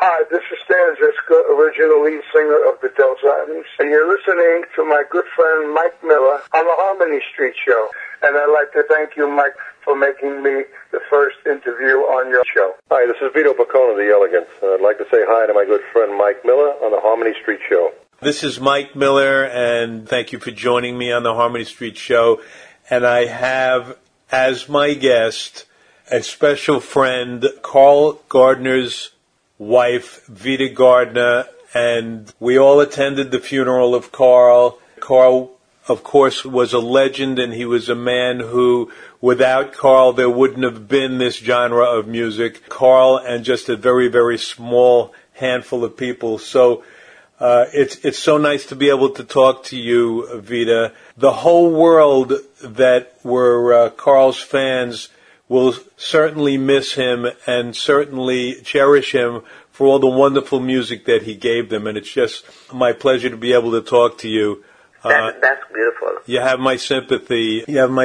Hi, this is Stan Ziska, original lead singer of the Dells Islands, and you're listening to my good friend Mike Miller on the Harmony Street Show. And I'd like to thank you, Mike, for making me the first interview on your show. Hi, this is Vito Boccone of the Elegance. I'd like to say hi to my good friend Mike Miller on the Harmony Street Show. This is Mike Miller, and thank you for joining me on the Harmony Street Show. And I have as my guest a special friend, Carl Gardner's wife, Vita Gardner, and we all attended the funeral of Carl. Carl, of course, was a legend, and he was a man who, without Carl, there wouldn't have been this genre of music. Carl and just a very, very small handful of people. So it's so nice to be able to talk to you, Vita. The whole world that were Carl's fans will certainly miss him and certainly cherish him for all the wonderful music that he gave them. And it's just my pleasure to be able to talk to you. That's beautiful. You have my sympathy.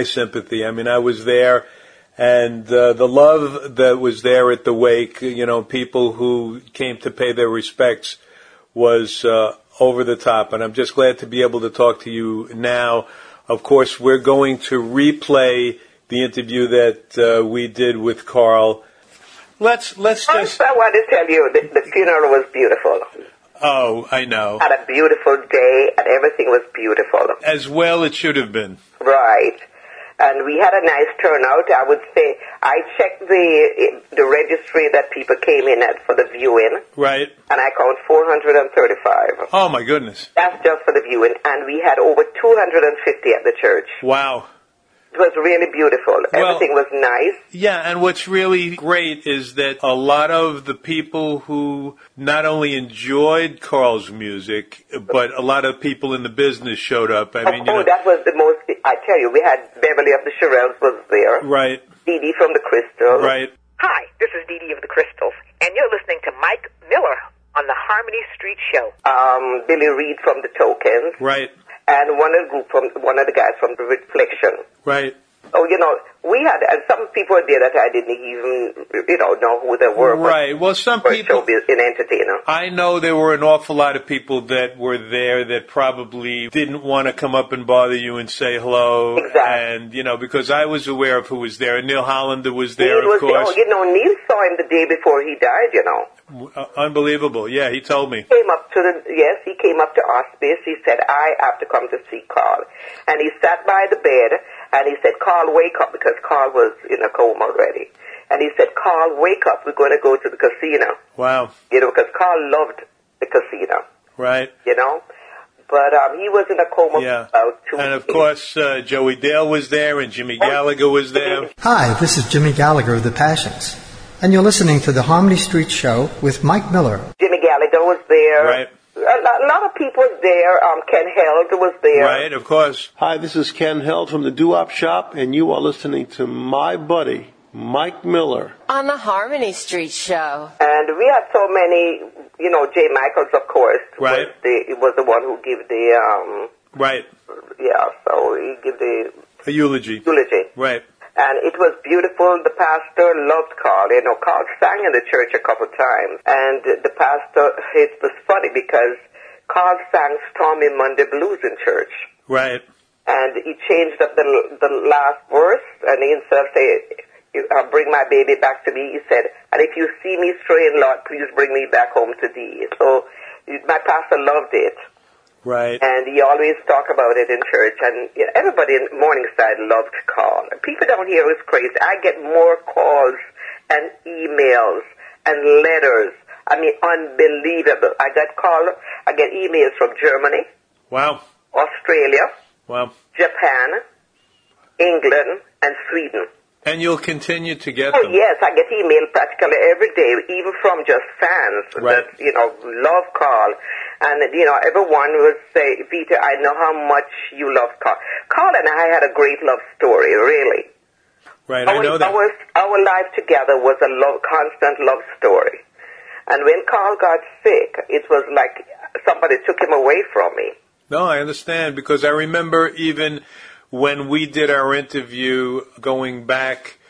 I mean, I was there, and the love that was there at the wake, people who came to pay their respects was over the top. And I'm just glad to be able to talk to you now. Of course, we're going to replay the interview that we did with Carl. Let's just... First, I want to tell you that the funeral was beautiful. Oh, I know. Had a beautiful day, and everything was beautiful. As well it should have been. Right. And we had a nice turnout. I would say I checked the registry that people came in at for the viewing. Right. And I count 435. Oh, my goodness. That's just for the viewing. And we had over 250 at the church. Wow. It was really beautiful. Everything was nice. Yeah, and what's really great is that a lot of the people who not only enjoyed Carl's music, but a lot of people in the business showed up. That was the most, I tell you, we had Beverly of the Shirelles was there. Right. Dee Dee from the Crystals. Right. Hi, this is Dee Dee of the Crystals, and you're listening to Mike Miller on the Harmony Street Show. Billy Reed from the Tokens. Right. And one of the guys from the Reflection. Right. Oh, we had, and some people were there that I didn't even, know who they were. Right. Well, some people... in entertainer. I know there were an awful lot of people that were there that probably didn't want to come up and bother you and say hello. Exactly. And, because I was aware of who was there. Neil Hollander was there, of course. Neil saw him the day before he died, Unbelievable. Yeah, he told me. He came up to Auspice. He said, I have to come to see Carl. And he sat by the bed, and he said, Carl, wake up, because Carl was in a coma already. And he said, Carl, wake up, we're going to go to the casino. Wow. Because Carl loved the casino. Right. But he was in a coma for about 2 weeks. And of course, Joey Dale was there, and Jimmy Gallagher was there. Hi, this is Jimmy Gallagher of The Passions. And you're listening to the Harmony Street Show with Mike Miller. Jimmy Gallagher was there. Right. A lot of people there. Ken Held was there. Right, of course. Hi, this is Ken Held from the Doo-Wop Shop, and you are listening to my buddy, Mike Miller. On the Harmony Street Show. And we had so many, Jay Michaels, of course. Right. Was the one who gave the... Right. Yeah, so he gave a eulogy. Right. And it was beautiful. The pastor loved Carl. Carl sang in the church a couple times. And the pastor, it was funny because Carl sang Stormy Monday Blues in church. Right. And he changed up the last verse, and he instead of saying, bring my baby back to me, he said, and if you see me straying, Lord, please bring me back home to thee. So my pastor loved it. Right. And he always talked about it in church, and everybody in Morningside loved Carl. People down here is crazy. I get more calls and emails and letters. I mean, unbelievable. I get emails from Germany. Wow. Australia. Wow. Japan, England, and Sweden. And you'll continue to get them. Oh, yes, I get email practically every day, even from just fans that, love Carl. And, everyone will say, Peter, I know how much you love Carl. Carl and I had a great love story, really. Right, I know that. Our life together was a constant love story. And when Carl got sick, it was like somebody took him away from me. No, I understand, because I remember even when we did our interview going back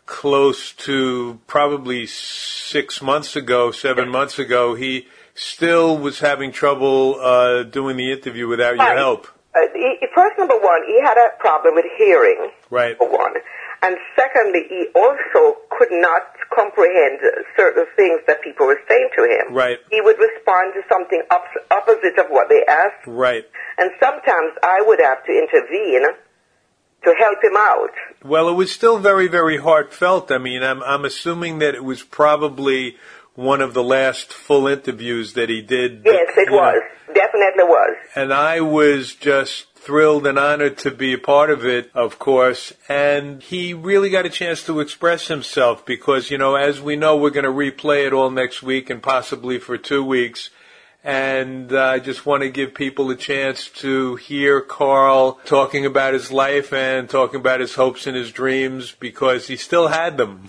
close to probably 7 months ago, he still was having trouble doing the interview without your help. First, number one, he had a problem with hearing, right? For one. And secondly, he also could not comprehend certain things that people were saying to him. Right. He would respond to something opposite of what they asked. Right. And sometimes I would have to intervene to help him out. Well, it was still very, very heartfelt. I mean, I'm assuming that it was probably one of the last full interviews that he did. Yes, it was. Definitely was. And I was just thrilled and honored to be a part of it, of course. And he really got a chance to express himself because, as we know, we're going to replay it all next week and possibly for 2 weeks. And I just want to give people a chance to hear Carl talking about his life and talking about his hopes and his dreams because he still had them.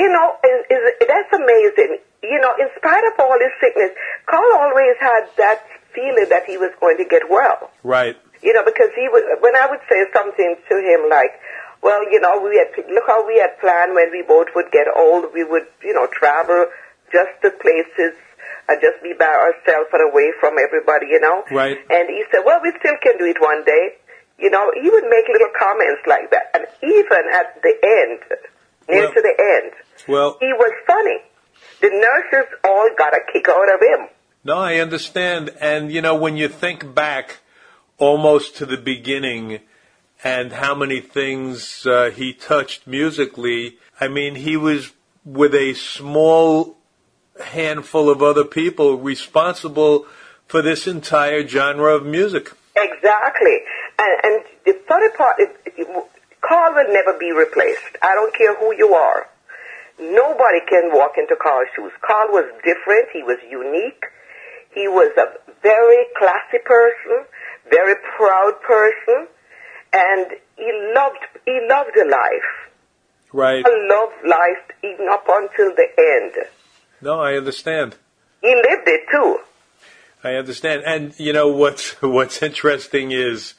That's amazing. In spite of all his sickness, Carl always had that feeling that he was going to get well. Right. Because when I would say something to him like, well, look how we had planned when we both would get old, we would, travel just to places and just be by ourselves and away from everybody, Right. And he said, well, we still can do it one day. He would make little comments like that. And even at the end, near to the end, he was funny. The nurses all got a kick out of him. No, I understand. And, when you think back almost to the beginning and how many things he touched musically, I mean, he was with a small handful of other people responsible for this entire genre of music. Exactly. And the funny part is, Carl will never be replaced. I don't care who you are. Nobody can walk into Carl's shoes. Carl was different. He was unique. He was a very classy person, very proud person, and he loved life. Right. He loved life even up until the end. No, I understand. He lived it too. I understand. And what's interesting is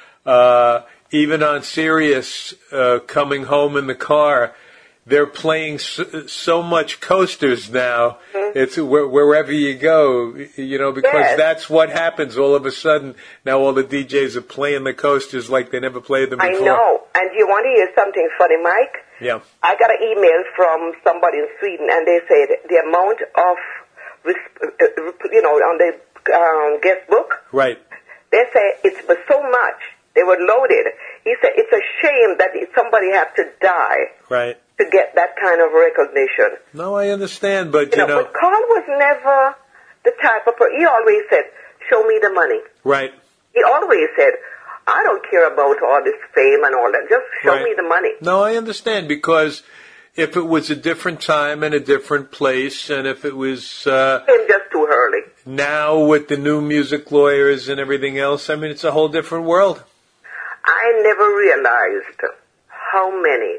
even on Sirius, coming home in the car, they're playing so much Coasters now. Mm-hmm. It's wherever you go, because that's what happens all of a sudden. Now all the DJs are playing the Coasters like they never played them before. I know. And you want to hear something funny, Mike? Yeah. I got an email from somebody in Sweden, and they said the amount of, on the guest book. Right. They say it was so much. They were loaded. He said it's a shame that somebody had to die. Right. To get that kind of recognition. No, I understand, but But Carl was never the type of person. He always said, "Show me the money." Right. He always said, "I don't care about all this fame and all that. Just show me the money." No, I understand because if it was a different time and a different place, and if it was came just too early. Now with the new music lawyers and everything else, I mean, it's a whole different world. I never realized how many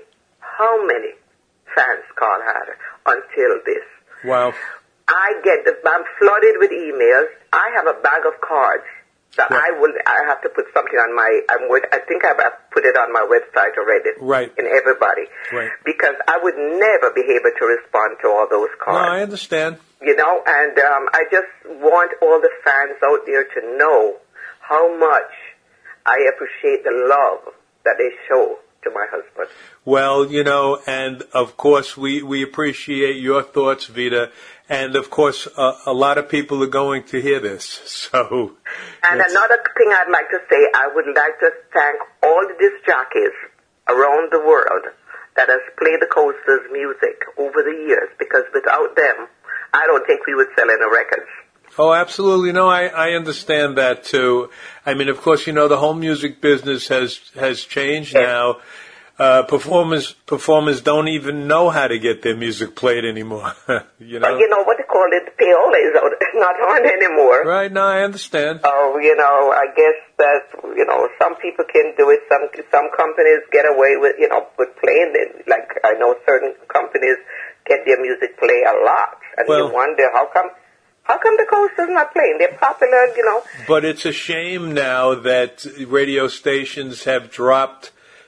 fans Carl had until this. Wow. I'm flooded with emails. I have a bag of cards that I have to put something on I think I've put it on my website already. Right. In everybody. Right. Because I would never be able to respond to all those cards. No, I understand. And I just want all the fans out there to know how much I appreciate the love that they show to my husband. Well, and of course we appreciate your thoughts, Vita, and of course a lot of people are going to hear this. So. And another thing I'd like to say, I would like to thank all the disc jockeys around the world that has played the Coasters music over the years, because without them, I don't think we would sell any records. Oh, absolutely. No, I understand that too. I mean, of course, the whole music business has changed now. Performers don't even know how to get their music played anymore. But what they call it, payola is not on anymore. Right. No, I understand. Oh, I guess that some people can do it. Some companies get away with with playing it. Like I know certain companies get their music play a lot, and you wonder how come the Coasters not playing? They're popular, But it's a shame now that radio stations have dropped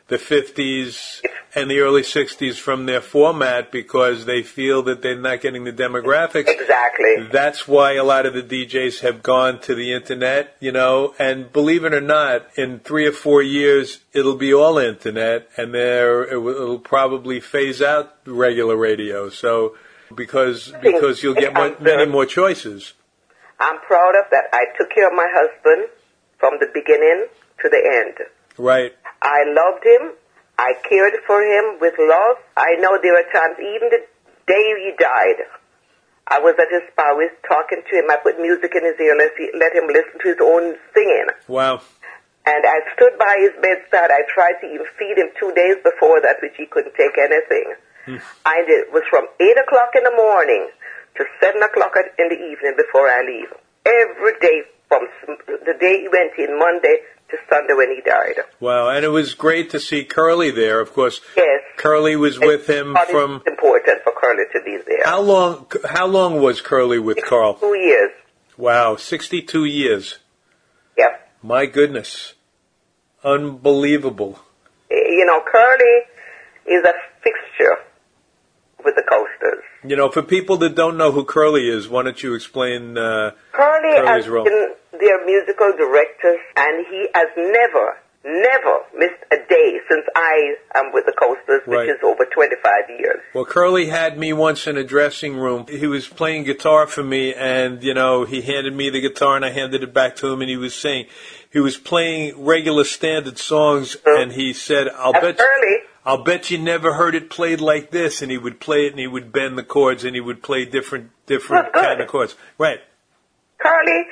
the 50s and the early 60s from their format because they feel that they're not getting the demographics. Exactly. That's why a lot of the DJs have gone to the internet, and believe it or not, in 3 or 4 years, it'll be all internet, and it'll probably phase out regular radio. So, because you'll get many more choices. I'm proud of that. I took care of my husband from the beginning to the end. Right. I loved him. I cared for him with love. I know there were times, even the day he died, I was at his spa, we was talking to him. I put music in his ear, let him listen to his own singing. Wow. And I stood by his bedside. I tried to even feed him 2 days before that, which he couldn't take anything. It was from 8 o'clock in the morning to 7 o'clock in the evening before I leave. Every day from the day he went in, Monday to Sunday when he died. Wow, and it was great to see Curly there, of course. Yes. Curly was with him from... It's important for Curly to be there. How long was Curly with Carl? 2 years. Wow, 62 years. Yep. My goodness. Unbelievable. Curly is a fixture with the Coasters. For people that don't know who Curly is, why don't you explain Curly Curly's has role? been their musical director, and he has never missed a day since I am with the Coasters, which is over 25 years. Well, Curly had me once in a dressing room. He was playing guitar for me, and, he handed me the guitar, and I handed it back to him, and he was saying, he was playing regular standard songs, and he said, I'll bet you never heard it played like this. And he would play it, and he would bend the chords, and he would play different kind of chords. Right. Curly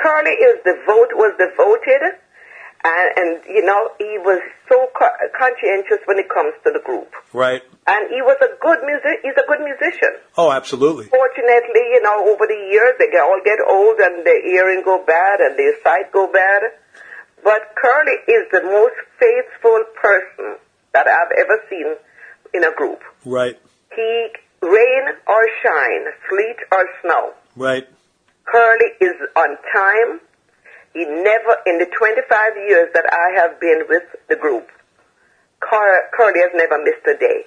was devoted, and he was so conscientious when it comes to the group. Right. And he was he's a good musician. Oh, absolutely. Fortunately, over the years, they all get old, and their hearing go bad, and their sight go bad. But Curly is the most faithful person that I've ever seen in a group. Right. He, rain or shine, sleet or snow. Right. Curly is on time. He never, in the 25 years that I have been with the group, Curly has never missed a day.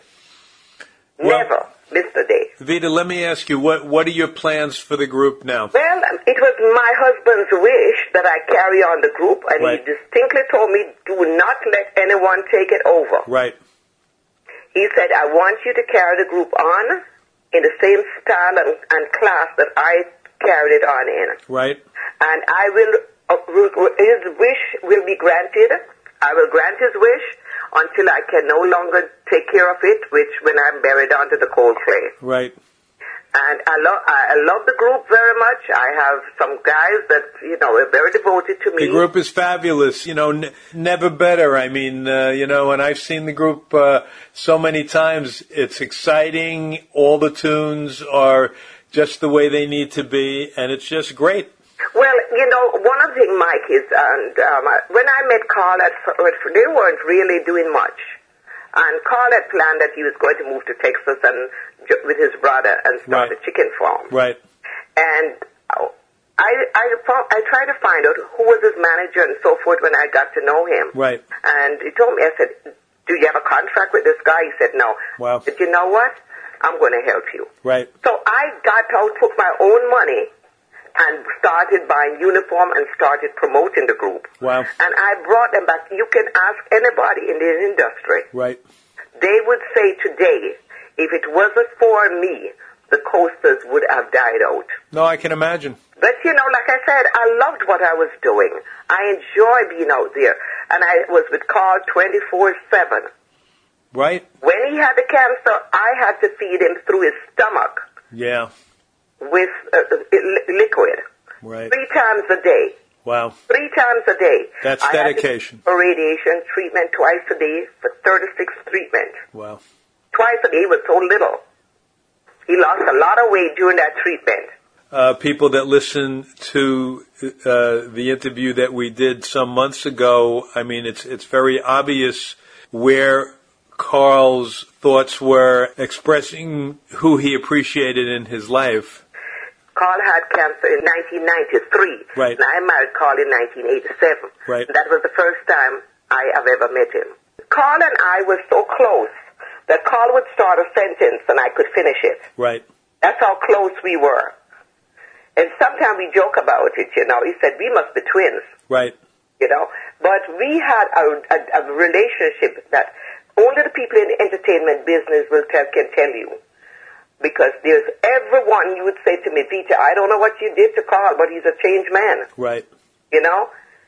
Never missed a day. Vita, let me ask you, what are your plans for the group now? Well, it was my husband's wish that I carry on the group, and he distinctly told me, do not let anyone take it over. Right. He said, I want you to carry the group on in the same style and class that I carried it on in. Right. And his wish will be granted. I will grant his wish until I can no longer take care of it, which when I'm buried onto the cold clay. Right. And I love the group very much. I have some guys that, are very devoted to me. The group is fabulous, never better. I mean, and I've seen the group so many times. It's exciting. All the tunes are just the way they need to be, and it's just great. Well, one of the things, Mike, is, when I met Carl at first, they weren't really doing much. And Carl had planned that he was going to move to Texas and with his brother and start a chicken farm. Right. And I tried to find out who was his manager and so forth when I got to know him. Right. And he told me, I said, do you have a contract with this guy? He said, no. Wow. But you know what? I'm going to help you. Right. So I got out, took my own money, and started buying uniform and started promoting the group. Wow. And I brought them back. You can ask anybody in the industry. Right. They would say today, if it wasn't for me, the Coasters would have died out. No, I can imagine. But, like I said, I loved what I was doing. I enjoyed being out there. And I was with Carl 24/7. Right. When he had the cancer, I had to feed him through his stomach. Yeah. With liquid. Right. 3 times a day. Wow. 3 times a day. That's dedication. For radiation treatment twice a day for 36 treatments. Wow. Twice a day was so little. He lost a lot of weight during that treatment. People that listen to the interview that we did some months ago, I mean, it's very obvious where Carl's thoughts were expressing who he appreciated in his life. Carl had cancer in 1993. Right. And I married Carl in 1987. Right. That was the first time I have ever met him. Carl and I were so close that Carl would start a sentence and I could finish it. Right. That's how close we were. And sometimes we joke about it, you know. He said, we must be twins. Right. You know. But we had a relationship that only the people in the entertainment business can tell you. Because there's everyone you would say to me, Peter, I don't know what you did to Carl, but he's a changed man. Right. You know?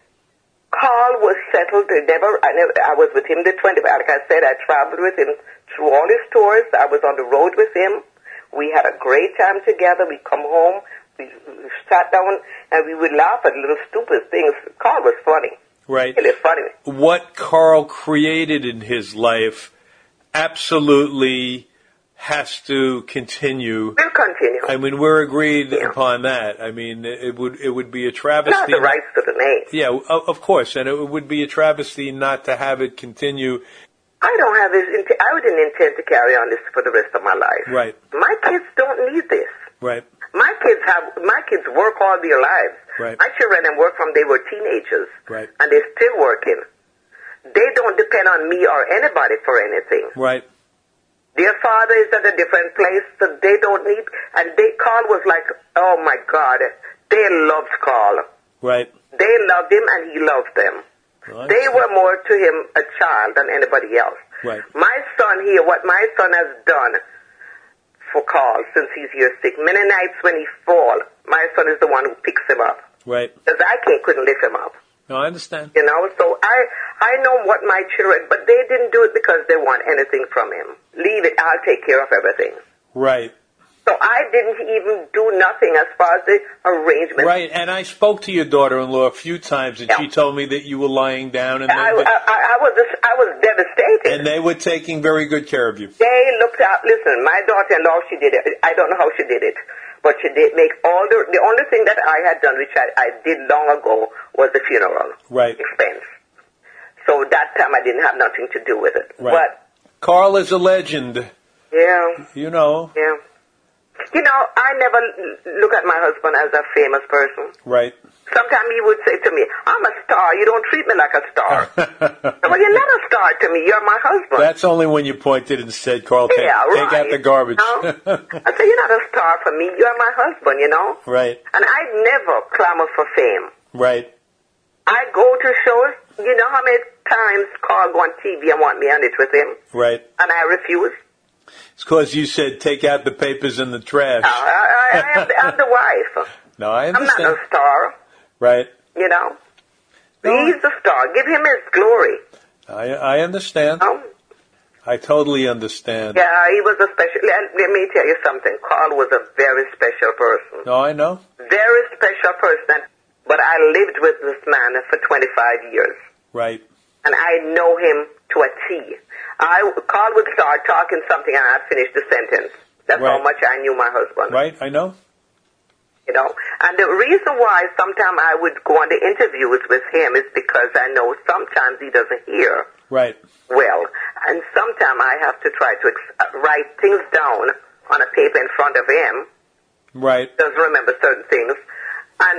Carl was settled. I was with him the 20. Like I said, I traveled with him through all his tours. I was on the road with him. We had a great time together. We come home. We sat down and we would laugh at little stupid things. Carl was funny. Right. Really funny. What Carl created in his life absolutely has to continue. Will continue. I mean, we're agreed upon that. I mean, it would be a travesty. Not the rights to the name. Yeah, of course, and it would be a travesty not to have it continue. I don't have this. I didn't intend to carry on this for the rest of my life. Right. My kids don't need this. Right. My kids work all their lives. Right. My children have worked from they were teenagers. Right. And they're still working. They don't depend on me or anybody for anything. Right. Their father is at a different place, so they don't need. And Carl was like, oh my God, they loved Carl. Right. They loved him, and he loved them. Well, they were more to him a child than anybody else. Right. My son here, what my son has done for Carl since he's here sick, many nights when he falls, my son is the one who picks him up. Right. Because I couldn't lift him up. No, I understand. You know, so I know what my children, but they didn't do it because they want anything from him. Leave it, I'll take care of everything. Right. So I didn't even do nothing as far as the arrangement. Right, and I spoke to your daughter-in-law a few times, and she told me that you were lying down, and I was devastated. And they were taking very good care of you. They looked out. Listen, my daughter-in-law, she did it. I don't know how she did it, but she did make all the only thing that I had done, which I did long ago, was the funeral expense. So that time I didn't have nothing to do with it. Right. But Carl is a legend. Yeah. You know. Yeah. You know, I never look at my husband as a famous person. Right. Sometimes he would say to me, I'm a star. You don't treat me like a star. Well, you're not a star to me. You're my husband. That's only when you pointed and said, Carl, take out the garbage. I say, you're not a star for me. You're my husband, you know? Right. And I never clamor for fame. Right. I go to shows. You know how many times Carl go on TV and want me on it with him? Right. And I refuse. It's because you said take out the papers and the trash. I'm the wife. No, I understand. I'm not a star. Right. You know? He's the star. Give him his glory. I understand. I totally understand. Yeah, he was a special. Let me tell you something. Carl was a very special person. No, I know. Very special person. But I lived with this man for 25 years. Right. And I know him to a T. Carl would start talking something and I'd finish the sentence. That's how much I knew my husband. Right, I know. You know, and the reason why sometimes I would go on the interviews with him is because I know sometimes he doesn't hear right well. And sometimes I have to try to write things down on a paper in front of him. Right. He doesn't remember certain things. And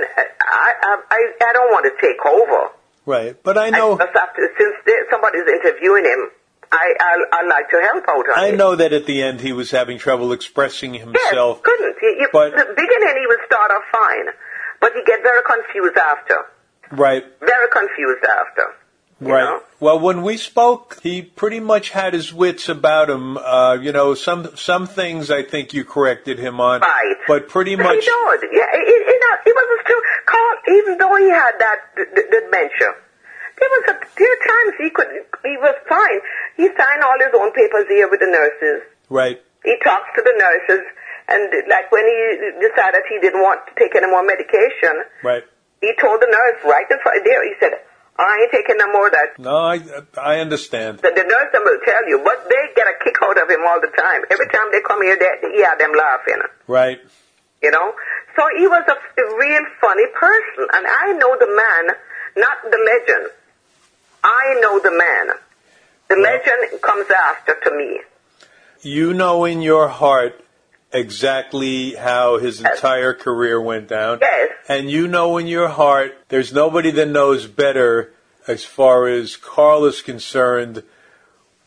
I don't want to take over. Right, but I know... Since somebody's interviewing him, I like to help out on I it. know that at the end he was having trouble expressing himself. Yes, couldn't. But the beginning he would start off fine, but he get very confused after. Right. Very confused after. Right. Know? Well, when we spoke, he pretty much had his wits about him. You know, some things I think you corrected him on. Right. But pretty much... He did. Yeah, he wasn't still... Carl, even though he had that dementia, there are times he was fine. He signed all his own papers here with the nurses. Right. He talks to the nurses, and like when he decided he didn't want to take any more medication, right. He told the nurse right in front there, he said, I ain't taking no more of that. No, I understand. The nurse will tell you, but they get a kick out of him all the time. Every time they come here, he had them laughing. Right. You know? So he was a real funny person, and I know the man, not the legend. I know the man. The legend comes after to me. You know in your heart exactly how his entire career went down. Yes. And you know in your heart there's nobody that knows better as far as Carl is concerned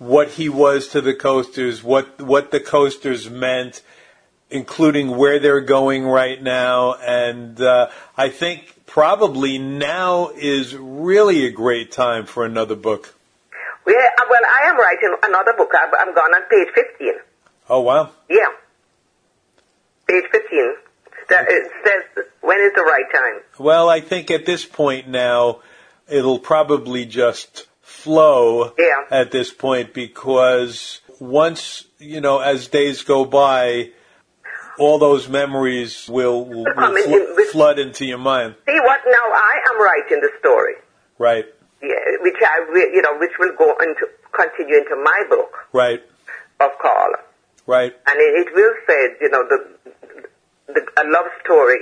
what he was to the Coasters, what the Coasters meant, including where they're going right now. And I think probably now is really a great time for another book. Well, I am writing another book. I'm gone on page 15. Oh, wow. Yeah. Page 15. It says, when is the right time? Well, I think at this point now, it'll probably just flow at this point, because once, as days go by, all those memories will flood into your mind. See what? Now I am writing the story. Right. Yeah, which which will continue into my book. Right. Of Carl. Right. And it will say, a love story,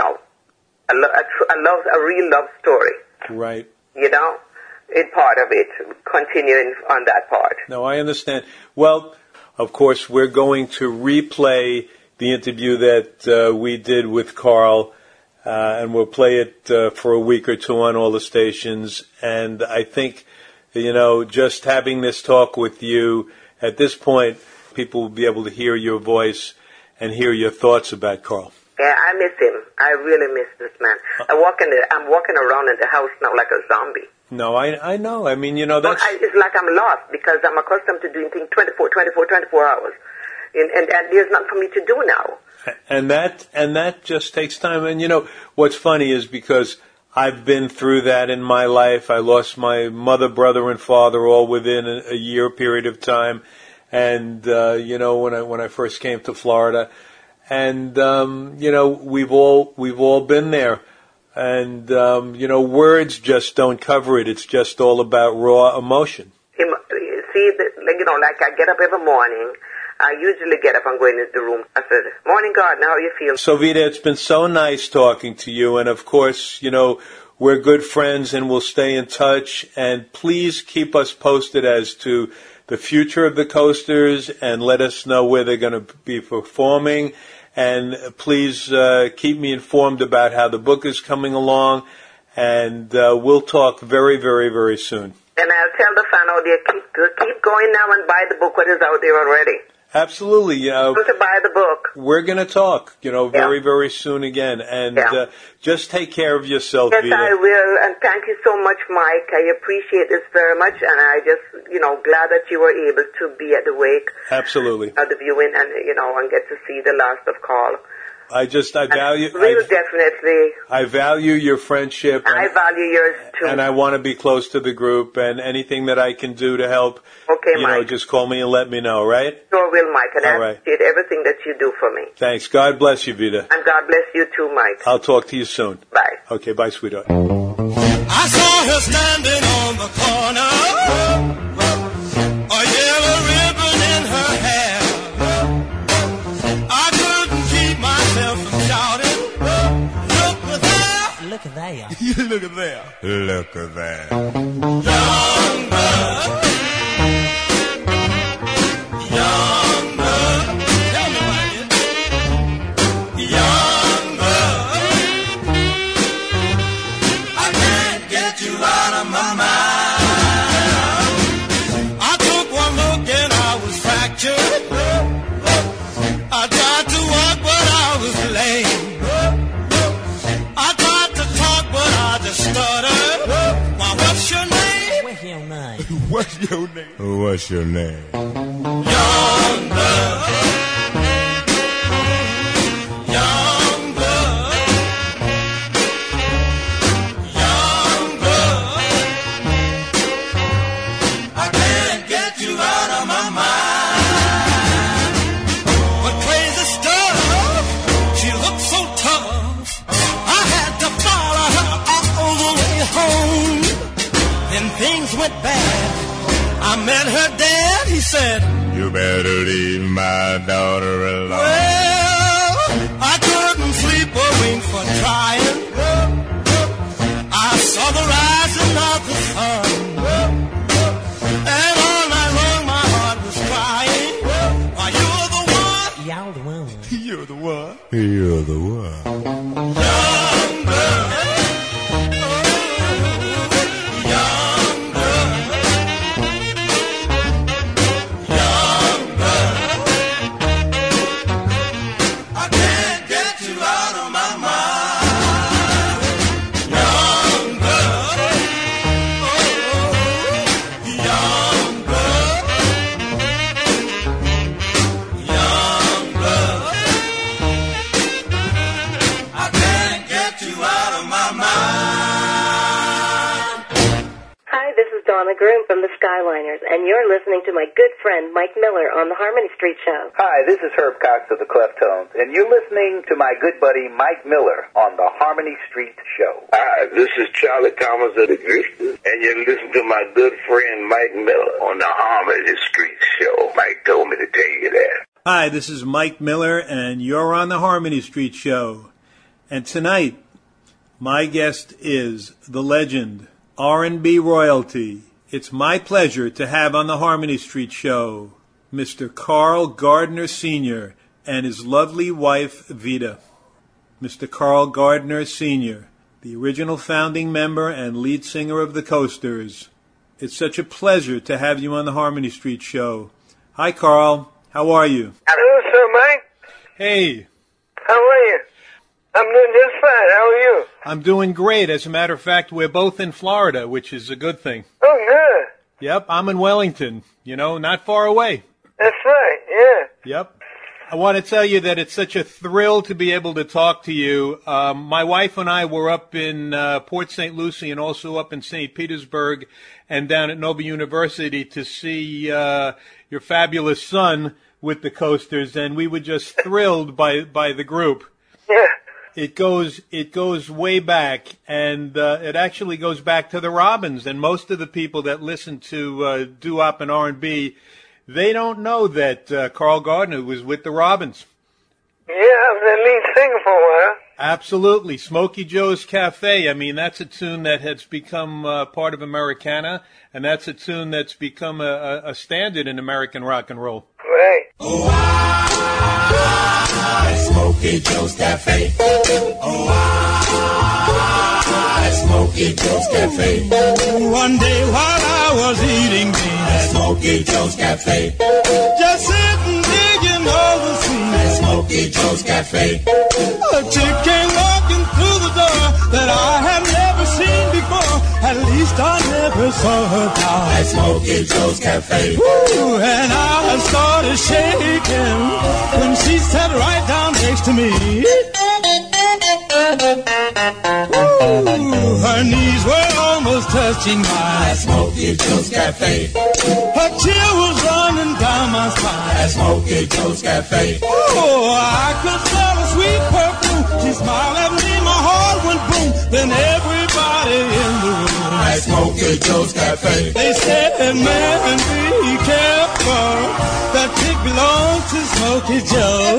a real love story. Right. In part of it, continuing on that part. No, I understand. Well, of course, we're going to replay the interview that we did with Carl, and we'll play it for a week or two on all the stations. And I think, just having this talk with you, at this point, people will be able to hear your voice and hear your thoughts about Carl. Yeah, I miss him. I really miss this man. I'm walking around in the house now like a zombie. No, I know. I mean, that's... It's like I'm lost because I'm accustomed to doing things 24 hours. And there's nothing for me to do now. And that just takes time. And what's funny is because I've been through that in my life. I lost my mother, brother, and father all within a year period of time. And, when I first came to Florida, and, we've all been there. And, words just don't cover it. It's just all about raw emotion. See, like I get up every morning. I usually get up and go into the room. I said, morning, Gardner, how you feel? So, Vida, it's been so nice talking to you. And, of course, we're good friends and we'll stay in touch. And please keep us posted as to the future of the Coasters and let us know where they're going to be performing. And please keep me informed about how the book is coming along. And we'll talk very, very, very soon. And I'll tell the fan out there, keep going now and buy the book, what is out there already. Absolutely. To buy the book. We're going to talk, very, very soon again. And just take care of yourself, Yes, Vida. I will. And thank you so much, Mike. I appreciate this very much. And I just, glad that you were able to be at the wake. Absolutely. At the viewing and, and get to see the last of Carl. I value... Definitely. I value your friendship. And I value yours, too. And I want to be close to the group, and anything that I can do to help, Mike. just call me and let me know, right? Sure will, Mike, and All I appreciate everything that you do for me. Thanks. God bless you, Vida. And God bless you, too, Mike. I'll talk to you soon. Bye. Okay, bye, sweetheart. I saw her standing on the corner, a yellow ribbon in her hair. I couldn't keep myself from shouting, look at there. Look at there. Look at there. Young blood. Young blood. Tell me about it. Young blood. I can't get you out of my mind. I took one look and I was fractured. I tried to walk but I was lame. I tried to talk but I just stuttered. Well, what's your name? What's your name? What's your name? What's your name? Young blood. Young blood. Young blood. I can't get you out of my mind. But crazy stuff. She looked so tough. I had to follow her all the way home. Then things went bad. I met her dad. He said, you better leave my daughter alone. Well, I couldn't sleep a wink for trying. I saw the rising of the sun. And all night long my heart was crying. Why, you're the one. You're the one. You're the one. You're the one. Young girl. Young girl. Donna Groom from the Skyliners, and you're listening to my good friend Mike Miller on the Harmony Street Show. Hi, this is Herb Cox of the Cleftones, and you're listening to my good buddy Mike Miller on the Harmony Street Show. Hi, this is Charlie Thomas of the Greasers, and you're listening to my good friend Mike Miller on the Harmony Street Show. Mike told me to tell you that. Hi, this is Mike Miller, and you're on the Harmony Street Show. And tonight, my guest is the legend, R&B royalty. It's my pleasure to have on the Harmony Street Show Mr. Carl Gardner Sr. and his lovely wife, Vita. Mr. Carl Gardner Sr., the original founding member and lead singer of the Coasters. It's such a pleasure to have you on the Harmony Street Show. Hi, Carl. How are you? Hello, sir, Mike. Hey. How are you? I'm doing just fine. How are you? I'm doing great. As a matter of fact, we're both in Florida, which is a good thing. Oh, good. Yep, I'm in Wellington, not far away. That's right, yeah. Yep. I want to tell you that it's such a thrill to be able to talk to you. My wife and I were up in Port St. Lucie and also up in St. Petersburg and down at Nova University to see your fabulous son with the Coasters, and we were just thrilled by the group. Yeah. It goes way back, and it actually goes back to the Robins. And most of the people that listen to doo-wop and R&B, they don't know that Carl Gardner was with the Robins. Yeah, I was the lead singer for a while. Absolutely. Smokey Joe's Cafe. I mean, that's a tune that has become part of Americana, and that's a tune that's become a standard in American rock and roll. Right. Oh, I Smokey Joe's Cafe. Oh, I Smokey Joe's Cafe. One day while I was eating beans at Smokey Joe's Cafe, just sitting digging all the scene at Smokey Joe's Cafe, a chick came walking through the door that I had never seen before. At least I never saw her down at Smokey Joe's Cafe. Ooh, and I started shaking when she sat right down next to me. Ooh, her knees were almost touching mine at Smokey Joe's Cafe. Her chill was running down my spine at Smokey Joe's Cafe. Oh, I could smell a sweet perfume. She smiled at me, my heart went boom. Then everybody in the room at Smokey Joe's Cafe, they said, man, be careful, that chick belongs to Smokey Joe.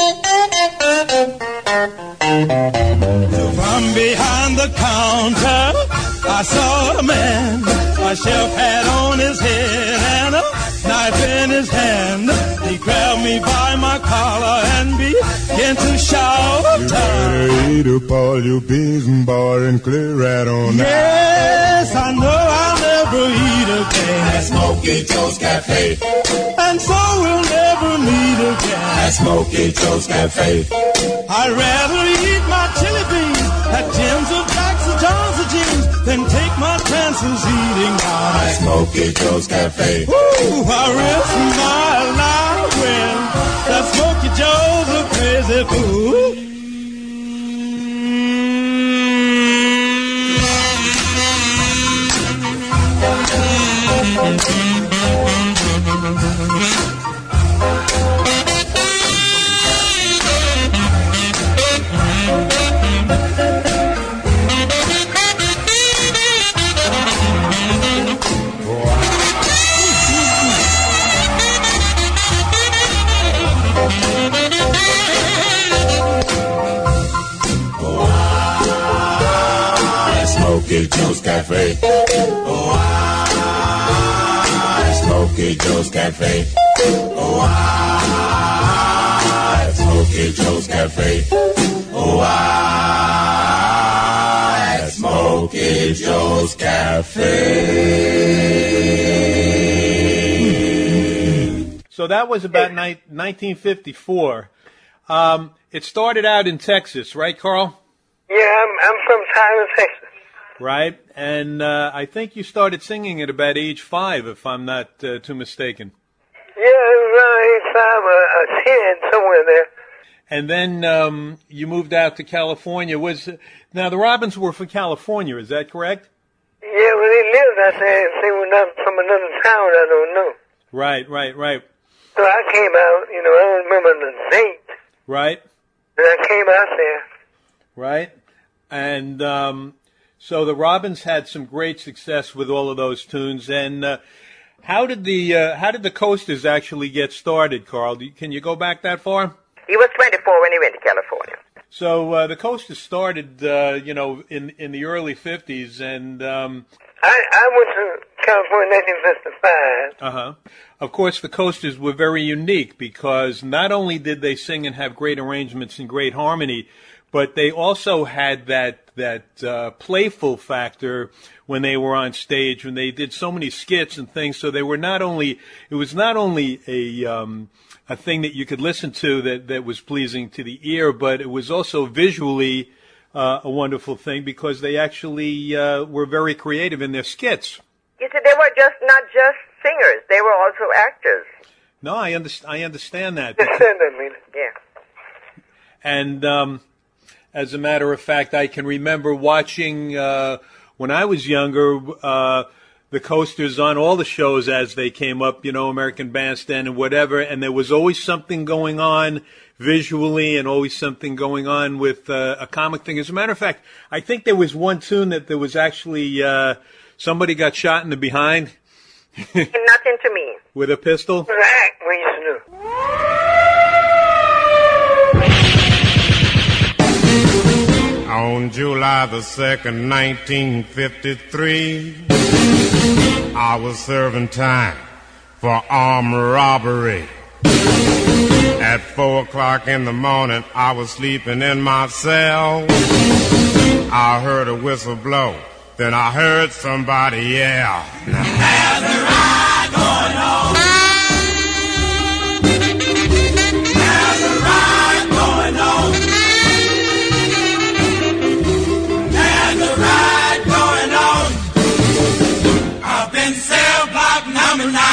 From behind the counter, I saw a man. A chef hat on his head and a knife in his hand. He grabbed me by my collar and began to shout. You better eat up all your beans and bar and clear right on out. Yes, I know I'll never eat again at Smokey Joe's Cafe, and so we'll never meet again at Smokey Joe's Cafe. I'd rather eat my chili beans at Jim's or Jack's or John's or Jim's than take my chances eating out at Smokey Joe's Cafe. Ooh, I risk my life when that Smokey Joe's a crazy fool. Smokey Joe's Cafe. Oh, I Smokey Joe's Cafe. Oh, I Smokey Joe's Cafe. Oh, I Smokey Joe's Cafe. So that was about 1954. It started out in Texas, right, Carl? Yeah, I'm from Tyler, Texas. Right, and I think you started singing at about age 5, if I'm not too mistaken. Yeah, it was around age 5 or 10, somewhere there. And then you moved out to California. Now, the Robins were from California, is that correct? Yeah, Yeah, where they lived, I said, they were not from another town, I don't know. Right. So I came out, I don't remember the date. Right. And I came out there. Right. And so the Robins had some great success with all of those tunes. And how did the Coasters actually get started, Carl? Can you go back that far? He was 24 when he went to California. So the Coasters started, in the early 50s, and I went to California in 1955. Of course, the Coasters were very unique because not only did they sing and have great arrangements and great harmony, but they also had that playful factor when they were on stage, when they did so many skits and things. So they were it was not only a thing that you could listen to that was pleasing to the ear, but it was also visually a wonderful thing because they actually were very creative in their skits. You see, they were not just singers; they were also actors. No, I understand that. Yeah. And as a matter of fact, I can remember watching when I was younger the Coasters on all the shows as they came up, American Bandstand and whatever, and there was always something going on visually and always something going on with a comic thing. As a matter of fact, I think there was one tune that there was actually somebody got shot in the behind. Nothing to me. With a pistol? Right, we used to do. On July the 2nd, 1953, I was serving time for armed robbery. At 4 o'clock in the morning, I was sleeping in my cell. I heard a whistle blow, then I heard somebody yell. There's a ride going on. There's a ride going on. There's a ride going on. Up in cell block number 9.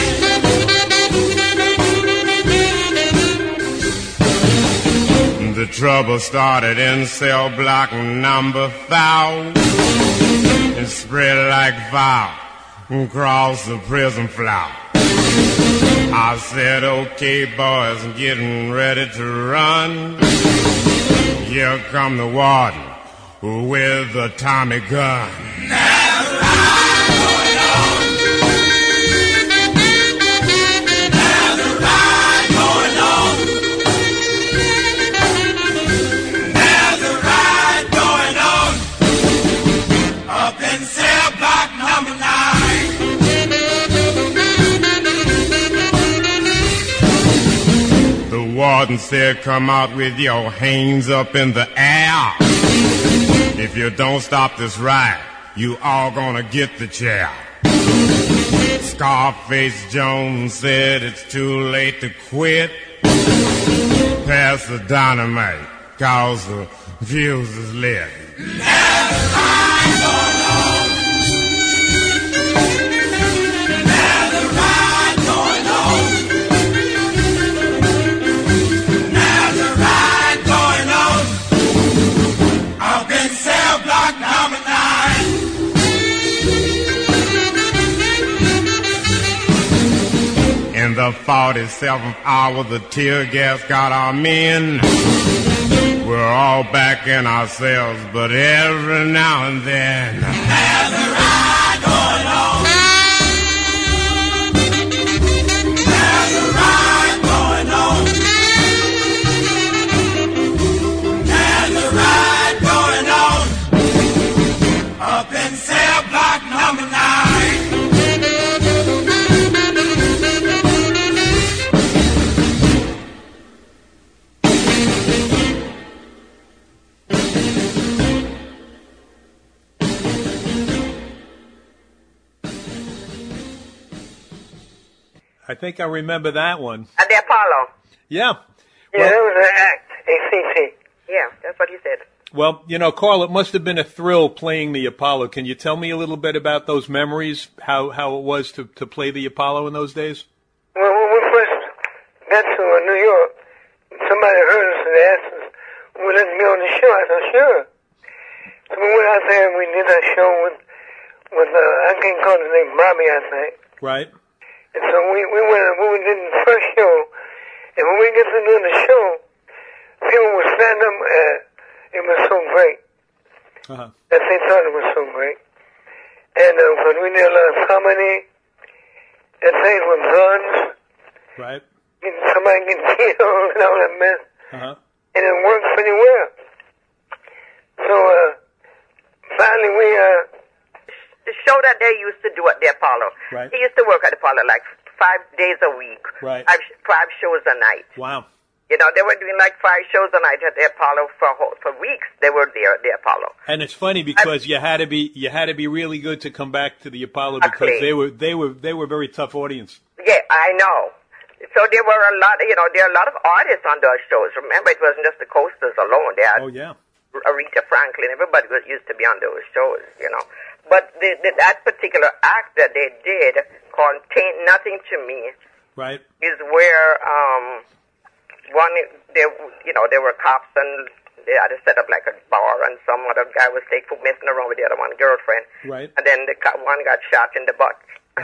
The trouble started in cell block number 5 and spread like fire across the prison floor. I said, okay, boys, I'm getting ready to run. Here come the warden with a Tommy gun. There's a ride going on. There's a ride going on. There's a ride going on. Up in cell block number 9. The warden said, come out with your hands up in the air. If you don't stop this ride, you all gonna get the chair. Scarface Jones said it's too late to quit. Pass the dynamite, cause the fuse is lit. There's a ride going on. There's a ride going on. There's a ride going on. Up in cell block number 9. In the 47th hour, the tear gas got our men. We're all back in our cells, but every now and then there's a ride going on. There's a ride going on. There's a ride going on. Up in cell block number 9. I think I remember that one. At the Apollo. Yeah. Yeah, that was an act, ACT. Yeah, that's what he said. Well, Carl, it must have been a thrill playing the Apollo. Can you tell me a little bit about those memories, how it was to play the Apollo in those days? Well, when we first got to New York, somebody heard us and asked us, will let me on the show? I said, sure. So we went out there and we did that show with was, I can't call his name, Bobby, I think. Right. And so we did the first show, and when we get to doing the show, people would stand up, it was so great. Uh-huh. That they thought it was so great. And because we did a lot of comedy, and things with guns, right? Somebody getting killed and all that mess. Uh-huh. And it worked pretty well. So finally we the show that they used to do at the Apollo. Right. They used to work at the Apollo like 5 days a week. Right. Five shows a night. Wow. You know, they were doing like 5 shows a night at the Apollo for weeks. They were there at the Apollo. And it's funny because you had to be really good to come back to the Apollo because they were very tough audience. Yeah, I know. So there were a lot, there are a lot of artists on those shows. Remember, it wasn't just the Coasters alone. They had Aretha Franklin. Everybody used to be on those shows, But that particular act that they did called "Tain't Nothing to Me," right, is where there were cops and they had to set up like a bar, and some other guy was messing around with the other one girlfriend, right, and then one got shot in the butt.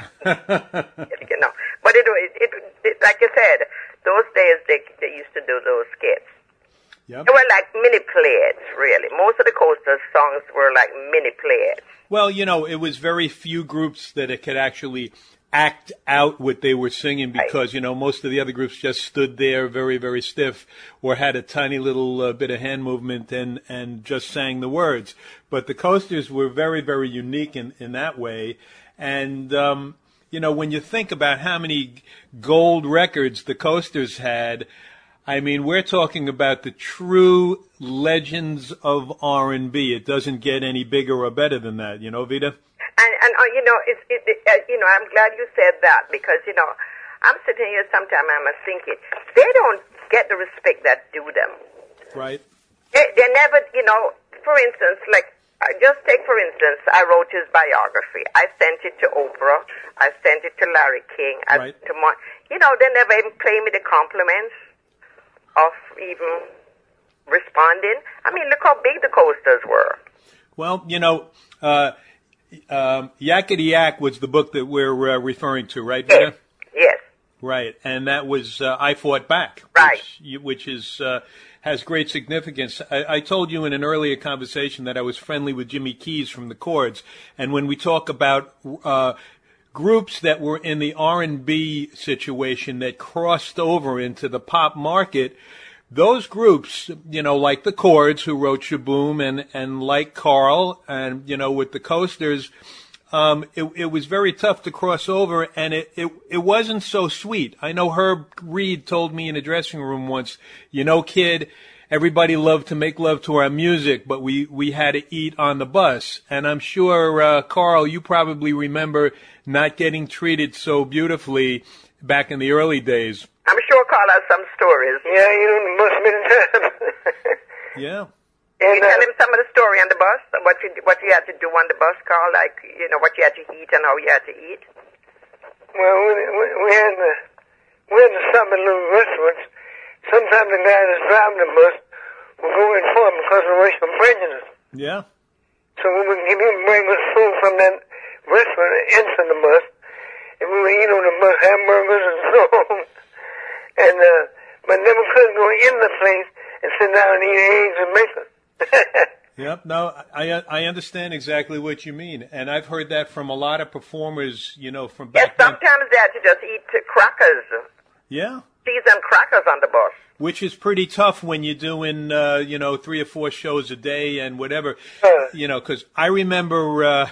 But it like you said, those days they used to do those skits. Yep. They were like mini plays, really. Most of the Coasters songs were like mini plays. Well, it was very few groups that it could actually act out what they were singing because, most of the other groups just stood there very, very stiff or had a tiny little bit of hand movement and just sang the words. But the Coasters were very, very unique in that way. And, when you think about how many gold records the Coasters had, I mean, we're talking about the true legends of R&B. It doesn't get any bigger or better than that, Vida? And I'm glad you said that because, I'm sitting here sometimes I'm thinking, they don't get the respect that due them. Right. They never, for instance, just take for instance, I wrote his biography. I sent it to Oprah. I sent it to Larry King. Right. They never even pay me the compliments of even responding. I mean, look how big the Coasters were. Well, Yakety Yak was the book that we're referring to, right, Vida? Yes. Right, and that was I Fought Back, right? Which is has great significance. I told you in an earlier conversation that I was friendly with Jimmy Keys from the Chords, and when we talk about groups that were in the R&B situation that crossed over into the pop market, those groups, like the Chords who wrote Shaboom and like Carl and, with the Coasters, it was very tough to cross over and it wasn't so sweet. I know Herb Reed told me in a dressing room once, kid, everybody loved to make love to our music, but we had to eat on the bus. And I'm sure, Carl, you probably remember not getting treated so beautifully back in the early days. I'm sure Carl has some stories. Yeah, the bus many times. Yeah. Can you tell him some of the story on the bus? What you had to do on the bus, Carl? Like, what you had to eat and how you had to eat? Well, we had to stop at little restaurants. Sometimes the guy that's driving the bus would go in for him because of racial prejudice. Yeah. So we would bring us food from that restaurant into the bus, and we would eat on the bus hamburgers and so on. And but never could go in the place and sit down and eat eggs and bacon. Yep. No, I understand exactly what you mean, and I've heard that from a lot of performers. From back then. Sometimes they had to just eat crackers. Yeah. Cheese and crackers on the bus. Which is pretty tough when you're doing, 3 or 4 shows a day and whatever, because I remember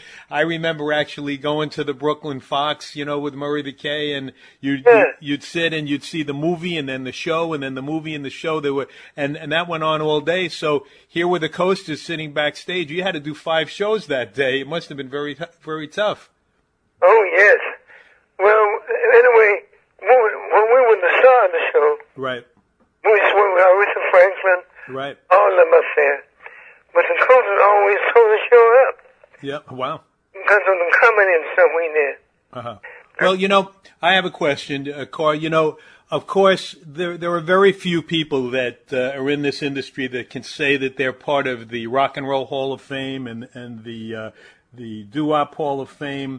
actually going to the Brooklyn Fox, with Murray the K, and you'd sit and you'd see the movie and then the show and then the movie and the show. And that went on all day. So here were the Coasters sitting backstage. You had to do 5 shows that day. It must have been very, very tough. Oh, yes. Well, anyway, when we were the star of the show. Right. We swung with Aretha Franklin. Right. All of them up there. But the Coasters always told to show up. Yeah, wow. Because of the comedy and stuff we did. Uh-huh. Well, I have a question, Carl. Of course, there are very few people that are in this industry that can say that they're part of the Rock and Roll Hall of Fame and the the Doo-Wop Hall of Fame,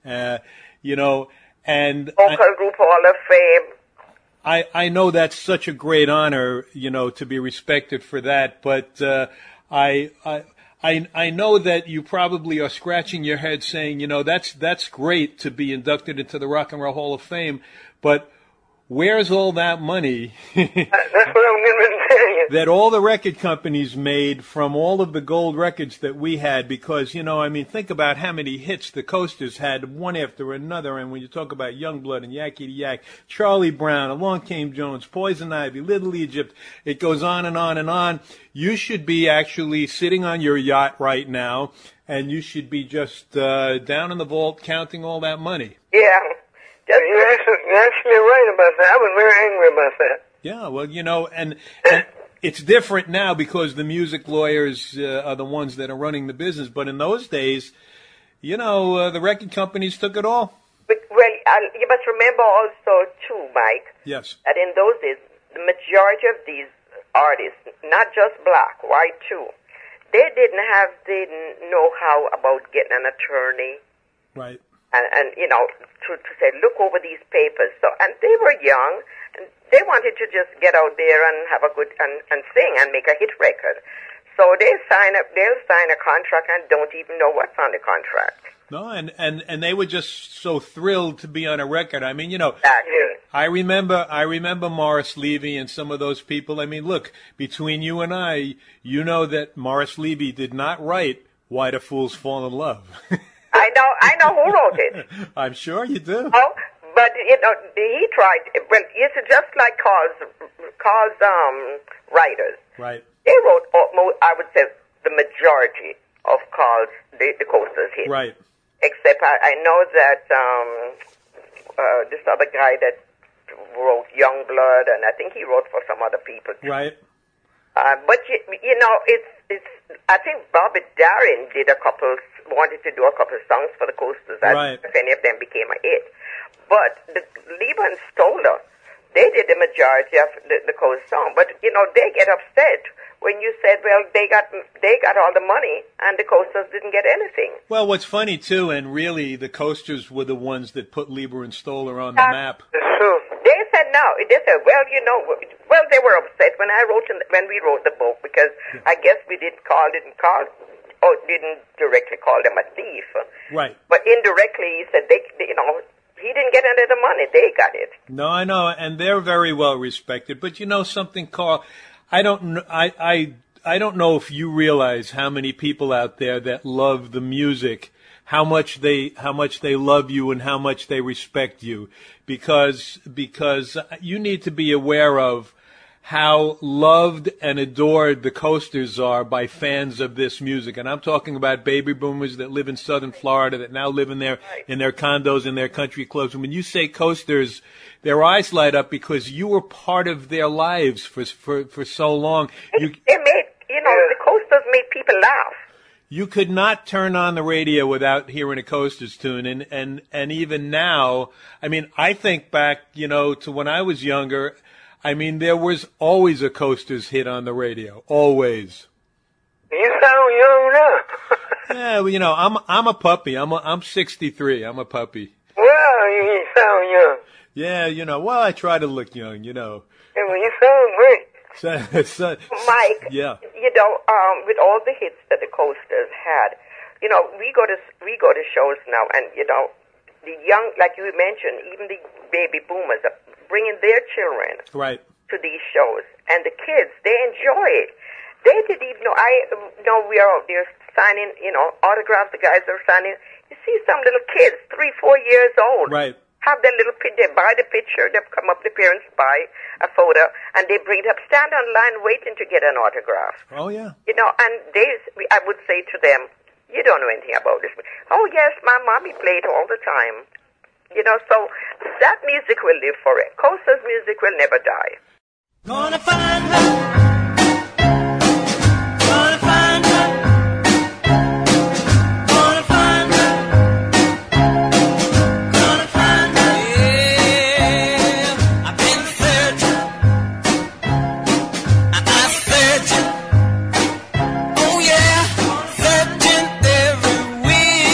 you know, and Vocal Group Hall of Fame. I know that's such a great honor, you know, to be respected for that, but I know that you probably are scratching your head saying, you know, that's great to be inducted into the Rock and Roll Hall of Fame, but where's all that money That's what I'm going to tell you. that all the record companies made from all of the gold records that we had? Because, you know, I mean, think about how many hits the Coasters had, one after another. And when you talk about Youngblood and Yakety Yak, Charlie Brown, Along Came Jones, Poison Ivy, Little Egypt, it goes on and on and on. You should be actually sitting on your yacht right now, and you should be just down in the vault counting all that money. Yeah. You're actually right about that. I was very angry about that. Yeah, well, you know, and it's different now because the music lawyers are the ones that are running the business. But in those days, you know, the record companies took it all. But, well, you must remember also, too, Mike, Yes. that in those days, the majority of these artists, not just black, white too, they didn't have the know-how about getting an attorney. Right. And you know, to say, look over these papers. So, and they were young, and they wanted to just get out there and have a good, and sing and make a hit record. So they'll sign a contract and don't even know what's on the contract. No, and they were just so thrilled to be on a record. I mean, you know, Exactly. I remember Morris Levy and some of those people. I mean, look, between you and I, you know that Morris Levy did not write Why Do Fools Fall in Love. I know who wrote it. I'm sure you do. Oh, but you know, he tried. Well, it's just like Carl's writers. Right. They wrote, I would say, the majority of Carl's the Coasters hits. Right. Except I know that this other guy that wrote Youngblood, and I think he wrote for some other people too. Right. But you know, it's. I think Bobby Darin wanted to do a couple of songs for the Coasters. I Right. don't know if any of them became a hit. But the Lieber and Stoller, they did the majority of the Coast song. But you know, they get upset when you said, well, they got all the money and the Coasters didn't get anything. Well, what's funny too, and really, the Coasters were the ones that put Lieber and Stoller on the map. They said no. They said, well, you know, they were upset when we wrote the book because I guess we didn't directly call them a thief. Right. But indirectly, he said you know, he didn't get any of the money. They got it. No, I know, and they're very well respected. But you know something, Carl? I don't know if you realize how many people out there that love the music, how much they love you and how much they respect you, because you need to be aware of how loved and adored the Coasters are by fans of this music. And I'm talking about baby boomers that live in southern Florida that now live in their condos, in their country clubs. And when you say Coasters, their eyes light up because you were part of their lives for so long. They made, you know, the Coasters made people laugh. You could not turn on the radio without hearing a Coasters tune. And even now, I mean, I think back, you know, to when I was younger. I mean, there was always a Coasters hit on the radio. Always. You sound young now. Yeah, well, you know, I'm a puppy. I'm 63. I'm a puppy. Well, you sound young. Yeah, you know, well, I try to look young, you know. Yeah, well, you sound great. Mike, yeah. You know, with all the hits that the Coasters had, you know, we go to shows now, and you know, the young, like you mentioned, even the baby boomers are bringing their children to these shows, and the kids, they enjoy it. They didn't even know. I know we are out there signing, you know, autographs. The guys are signing. You see some little kids, 3-4 years old, have their little they buy the picture. They come up, the parents buy a photo, and they bring it up, stand on line waiting to get an autograph. Oh yeah. You know, and I would say to them, you don't know anything about this. Oh yes, my mommy played all the time. You know, so that music will live forever. Coasters music will never die. Gonna find her. Gonna find her. Gonna find her. Gonna find her. Yeah, I've been searching. I'm searching. Oh yeah, searching everywhere.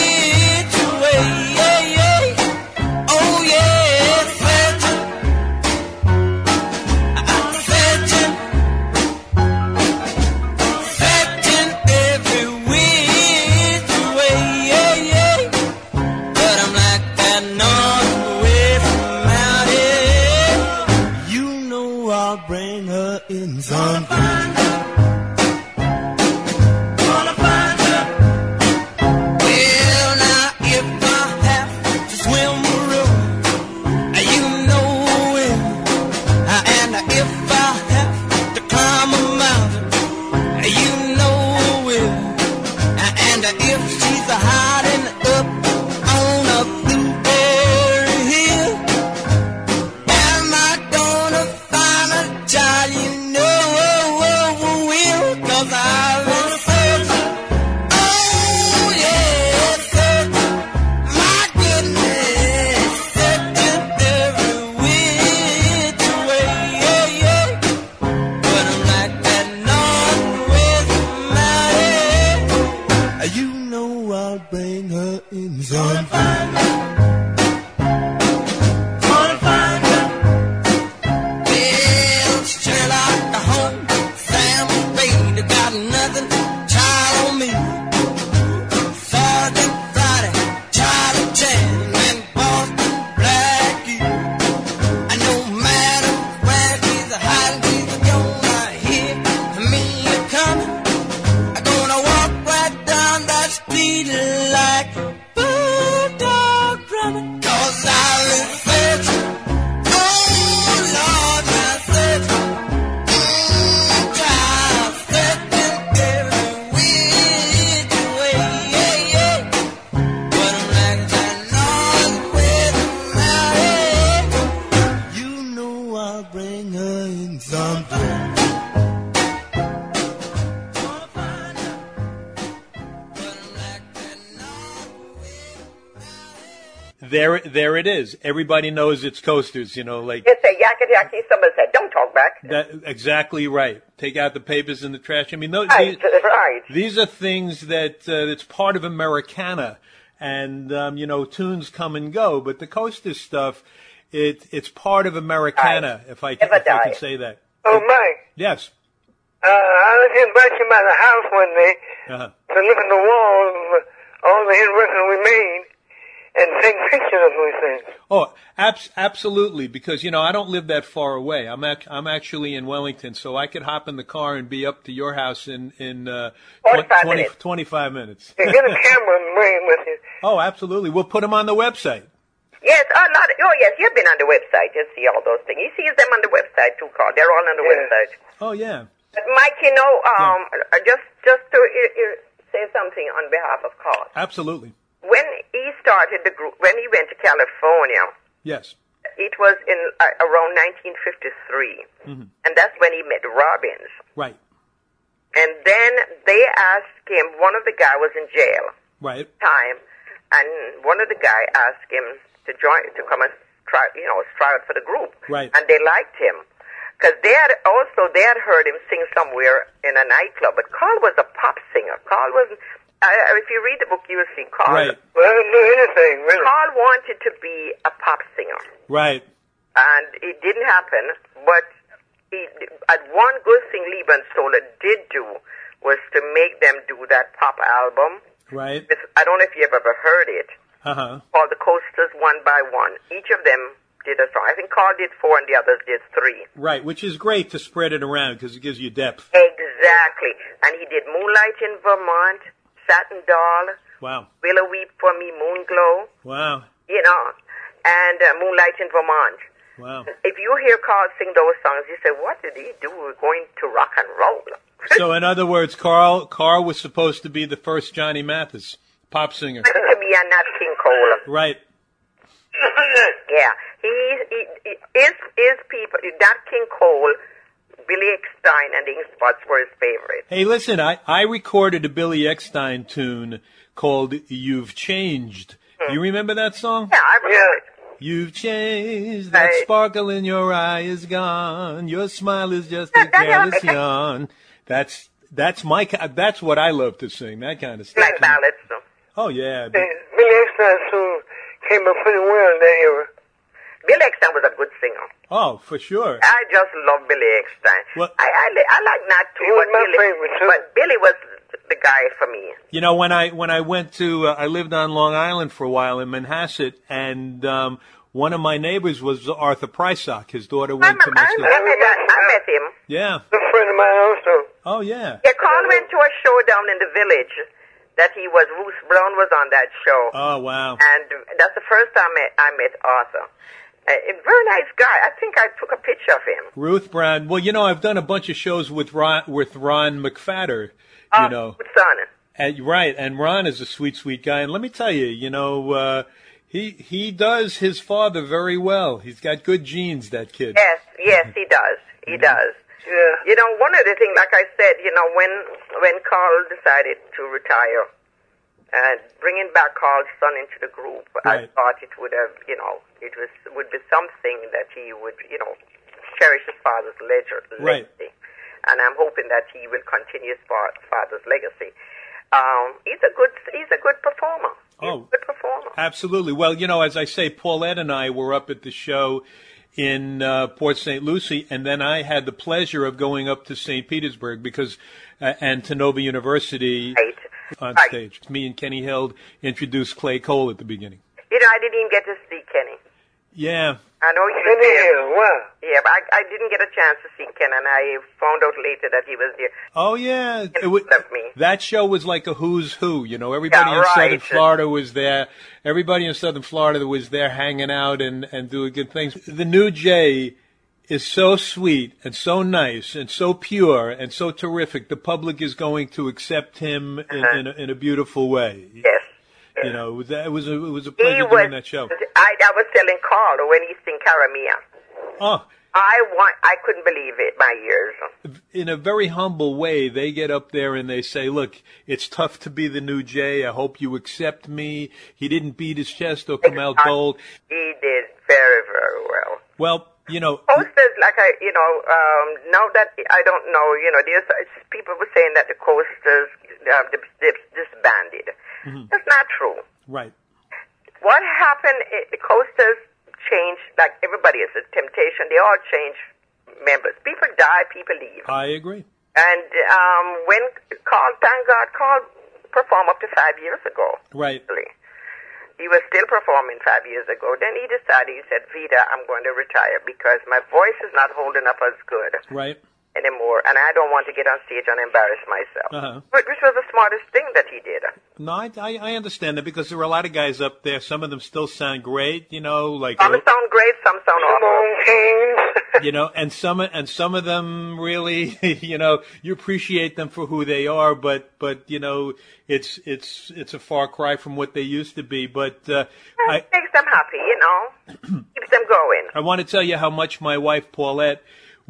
And if she's hiding up on a blueberry hill, am I gonna find a child you know will? 'Cause I've been searching, oh yeah, searching, my goodness, searching every which way, yeah, yeah. But I'm like that northwest mountain, you know I'll bring her in sometime. Well, Sherlock Holmes, Sam Spade, got nothing, child on me. Sergeant Friday, Charlie Chan, and Boston Blackie. And no matter where she's hiding, she's gonna hear me coming. I'm gonna walk right down that street like a bulldog running. 'Cause I've been searching, oh Lord, my searching, child, searching every which way, yeah, yeah. But I'm like that northwest mountain, you know I'll bring her in sometime. There it is. Everybody knows it's Coasters, you know, like You say yakety yakety, somebody said, don't talk back. that. Exactly right. Take out the papers in the trash. I mean, Right, right. these are things that it's part of Americana, and you know, tunes come and go, but the Coasters stuff, it's part of Americana. If I can say that. Oh, Mike, Yes. I was invited by the house one day Uh-huh. to look at the walls of all the hit records we made and take pictures of those things. Oh, absolutely. Because you know, I don't live that far away. I'm actually in Wellington, so I could hop in the car and be up to your house in 25 minutes. Yeah, get a camera and bring it with you. Oh, absolutely. We'll put them on the website. Yes, yes, you've been on the website. You see all those things. You see them on the website too, Carl. They're all on the website. Oh, yeah. But Mike, you know, just to say something on behalf of Carl. Absolutely. When he started the group, when he went to California, Yes. it was in around 1953, and that's when he met Robbins. Right. And then they asked him. One of the guy was in jail. Right. Time, and one of the guy asked him to come and try out for the group. Right. And they liked him because they had heard him sing somewhere in a nightclub. But Carl was a pop singer. Carl was. If you read the book, you will see Carl. Right. Well, I don't know anything, really. Carl wanted to be a pop singer. Right. And it didn't happen, but one good thing Liebenstoller did do was to make them do that pop album. Right. I don't know if you have ever heard it, Uh-huh. called The Coasters One by One. Each of them did a song. I think Carl did 4 and the others did 3. Right, which is great to spread it around because it gives you depth. Exactly. And he did Moonlight in Vermont, Satin Doll, Wow. Willow Weep for Me, Moonglow, Wow. you know, and Moonlight in Vermont. Wow. If you hear Carl sing those songs, you say, what did he do? We're going to rock and roll. So in other words, Carl was supposed to be the first Johnny Mathis, pop singer. To be a Nat King Cole. Right. Yeah. He is people, Nat King Cole, Billy Eckstein, and the Ink Spots were his favorite. Hey, listen, I recorded a Billy Eckstein tune called You've Changed. Do you remember that song? Yeah, I remember it. You've changed, that sparkle in your eye is gone, your smile is just a careless yawn. That's what I love to sing, that kind of stuff. Like ballads. Oh, yeah. Billy Eckstein soon came up pretty well in that era. Billy Eckstein was a good singer. Oh, for sure. I just love Billy Eckstein. Well, I like Nat too, He was my favorite too. but Billy was the guy for me. You know, when I went to, I lived on Long Island for a while in Manhasset, and one of my neighbors was Arthur Prysock. His daughter went to my school. I met him. Yeah. A friend of mine also. Oh, yeah. Yeah, Carl went to a show down in the village that Ruth Brown was on that show. Oh, wow. And that's the first time I met Arthur. A very nice guy. I think I took a picture of him. Ruth Brown. Well, you know, I've done a bunch of shows with Ron McFadder, you know. Good son. Right, and Ron is a sweet, sweet guy. And let me tell you, he does his father very well. He's got good genes, that kid. Yes, he does. He does. Yeah. One of the things, like I said, when Carl decided to retire, and bringing back Carl's son into the group, Right. I thought it would have, would be something that he would, cherish his father's legacy. Right. And I'm hoping that he will continue his father's legacy. He's a good performer. Good performer. Absolutely. Well, as I say, Paulette and I were up at the show in Port St. Lucie, and then I had the pleasure of going up to St. Petersburg and to Nova University on stage. Me and Kenny Held introduced Clay Cole at the beginning. I didn't even get to see Kenny. Yeah. I know he was there. Wow. Yeah, but I didn't get a chance to see Ken, and I found out later that he was there. Oh, yeah. That show was like a who's who, Everybody Yeah, in right. Southern Florida was there. Everybody in Southern Florida was there hanging out and doing good things. The new Jay is so sweet and so nice and so pure and so terrific. The public is going to accept him in a beautiful way. Yes. It was a pleasure doing that show. I was telling Carl when he sang Caramia. Oh. I couldn't believe it, my ears. In a very humble way, they get up there and they say, look, it's tough to be the new Jay. I hope you accept me. He didn't beat his chest or come out cold. He did very, very well. Well, Coasters, now that I don't know, there's people were saying that the Coasters disbanded. Mm-hmm. That's not true. Right. What happened, the Coasters changed, like everybody is a Temptation, they all change members. People die, people leave. I agree. And when thank God, Carl performed up to 5 years ago. Right. He was still performing 5 years ago. Then he decided, he said, Vida, I'm going to retire because my voice is not holding up as good. Right. Anymore, and I don't want to get on stage and embarrass myself. Uh-huh. Which was the smartest thing that he did. No, I understand that because there were a lot of guys up there. Some of them still sound great, like some sound great, some sound awful. And some of them really, you appreciate them for who they are, but it's a far cry from what they used to be. But it makes them happy, keeps them going. I want to tell you how much my wife Paulette.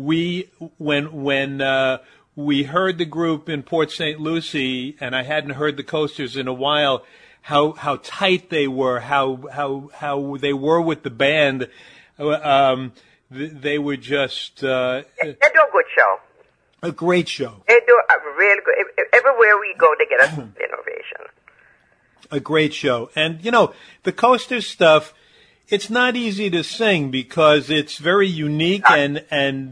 When we heard the group in Port St. Lucie, and I hadn't heard the Coasters in a while, how tight they were, how they were with the band. They were just they do a good show. A great show. They do a really good. Everywhere we go, they get us innovation. A great show, and the Coasters stuff. It's not easy to sing because it's very unique and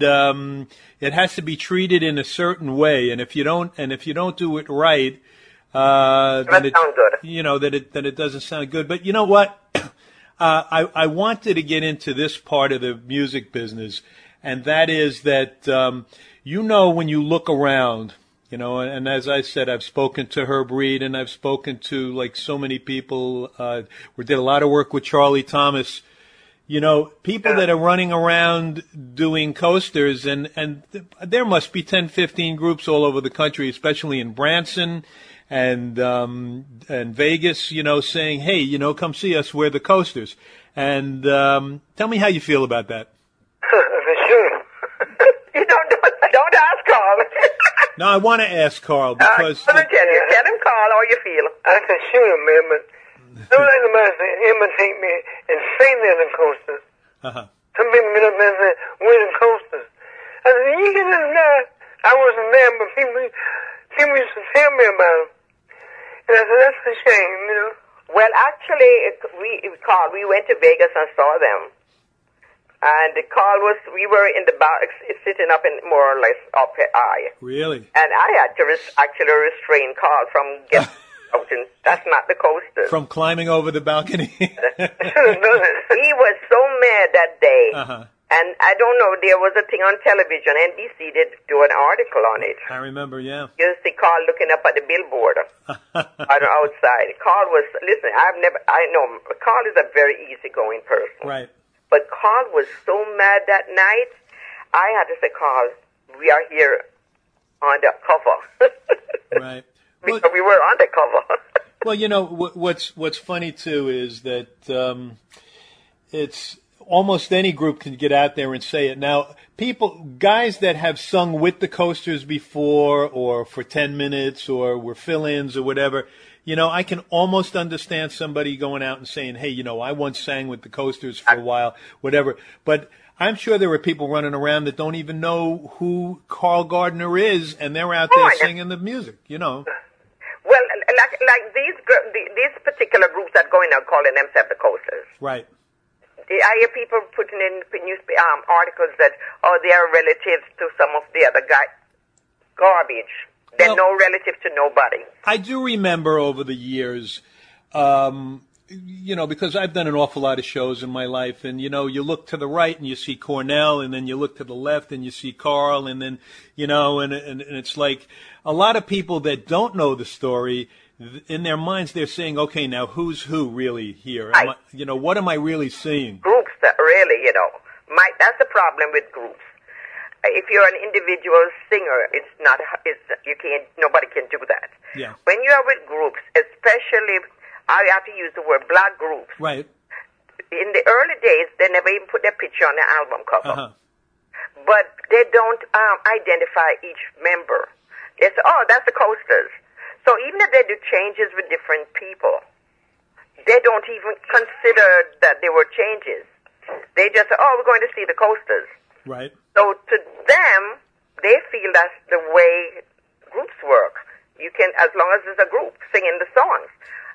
it has to be treated in a certain way. And if you don't do it right, then it doesn't sound good. But you know what? I wanted to get into this part of the music business, and that is that when you look around. And as I said, I've spoken to Herb Reed and I've spoken to so many people. We did a lot of work with Charlie Thomas. People that are running around doing coasters and there must be 10, 15 groups all over the country, especially in Branson and Vegas, saying, hey, come see us. We're the Coasters. And, tell me how you feel about that. Sure. You don't ask Carl. No, I want to ask Carl because... Tell him, Carl, how you feel. I can shoot him, man, but don't let anybody imitate me and say they're the Coasters. Uh-huh. Some people get up there and say, we're the Coasters. I said, you can understand. I wasn't there, but people used to tell me about them. And I said, that's a shame, Well, actually, Carl, we went to Vegas and saw them. And we were in the bar, sitting up in more or less up high. Really? And I had to actually restrain Carl from getting out. And that's not the Coasters. From climbing over the balcony? He was so mad that day. Uh-huh. And I don't know, there was a thing on television. NBC did do an article on it. I remember, yeah. You see Carl looking up at the billboard outside. Carl was, listen, I know, Carl is a very easygoing person. Right. But Carl was so mad that night, I had to say, Carl, we are here on the cover. Right. because we were undercover. Well, what's funny too is that it's almost any group can get out there and say it. Now, guys that have sung with the Coasters before, or for 10 minutes, or were fill-ins or whatever, I can almost understand somebody going out and saying, hey, I once sang with the Coasters for a while, whatever. But I'm sure there are people running around that don't even know who Carl Gardner is, and they're out there singing the music, Well, like these particular groups that go in are calling themselves the Coasters. Right. I hear people putting in articles that, they are relatives to some of the other guys. Garbage. They're no relative to nobody. I do remember over the years, because I've done an awful lot of shows in my life, and, you look to the right and you see Cornell, and then you look to the left and you see Carl, and then, and it's like a lot of people that don't know the story, in their minds they're saying, okay, now who's who really here? What am I really seeing? Groups that really, that's the problem with groups. If you're an individual singer, nobody can do that. Yeah. When you are with groups, especially, I have to use the word black groups. Right. In the early days, they never even put their picture on the album cover. Uh-huh. But they don't identify each member. They say, that's the Coasters. So even if they do changes with different people, they don't even consider that there were changes. They just say, we're going to see the Coasters. Right. So to them, they feel that's the way groups work. You can, as long as there's a group singing the songs.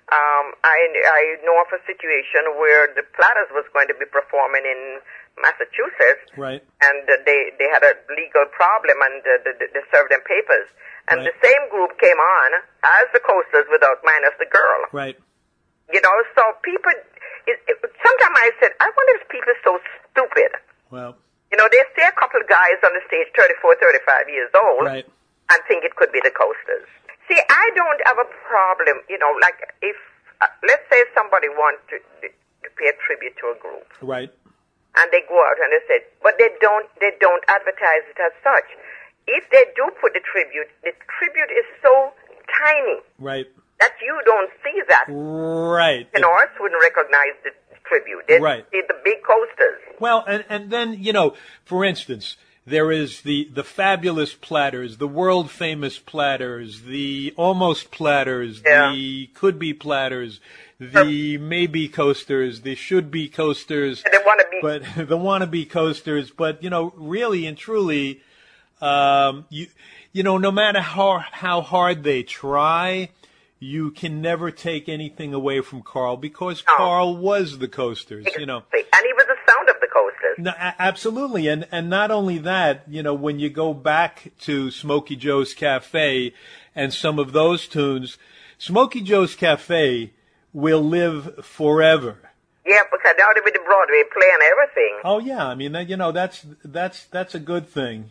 I know of a situation where the Platters was going to be performing in Massachusetts. Right. And they had a legal problem, and they served them papers. And the same group came on as the Coasters minus the girl. Right. So people, sometimes I said, I wonder if people are so stupid. Well. They see a couple of guys on the stage, 34, 35 years old, right, and think it could be the Coasters. See, I don't have a problem, like if, let's say somebody wants to pay a tribute to a group. Right. And they go out and they say, but they don't advertise it as such. If they do put the tribute is so tiny. Right. That you don't see that. Right. And ours wouldn't recognize the tribute. They see the big Coasters. Well, and then, for instance, there is the fabulous Platters, the world-famous Platters, the almost Platters, the could-be Platters, the maybe Coasters, the should-be Coasters, the wannabe. But the wannabe Coasters. But, really and truly, no matter how hard they try, you can never take anything away from Carl, because Carl was the Coasters, And he was the sound of the Coasters. No, absolutely. And not only that, when you go back to Smokey Joe's Cafe and some of those tunes, Smokey Joe's Cafe will live forever. Yeah, because now they're with the Broadway playing everything. Oh yeah, I mean, that's a good thing,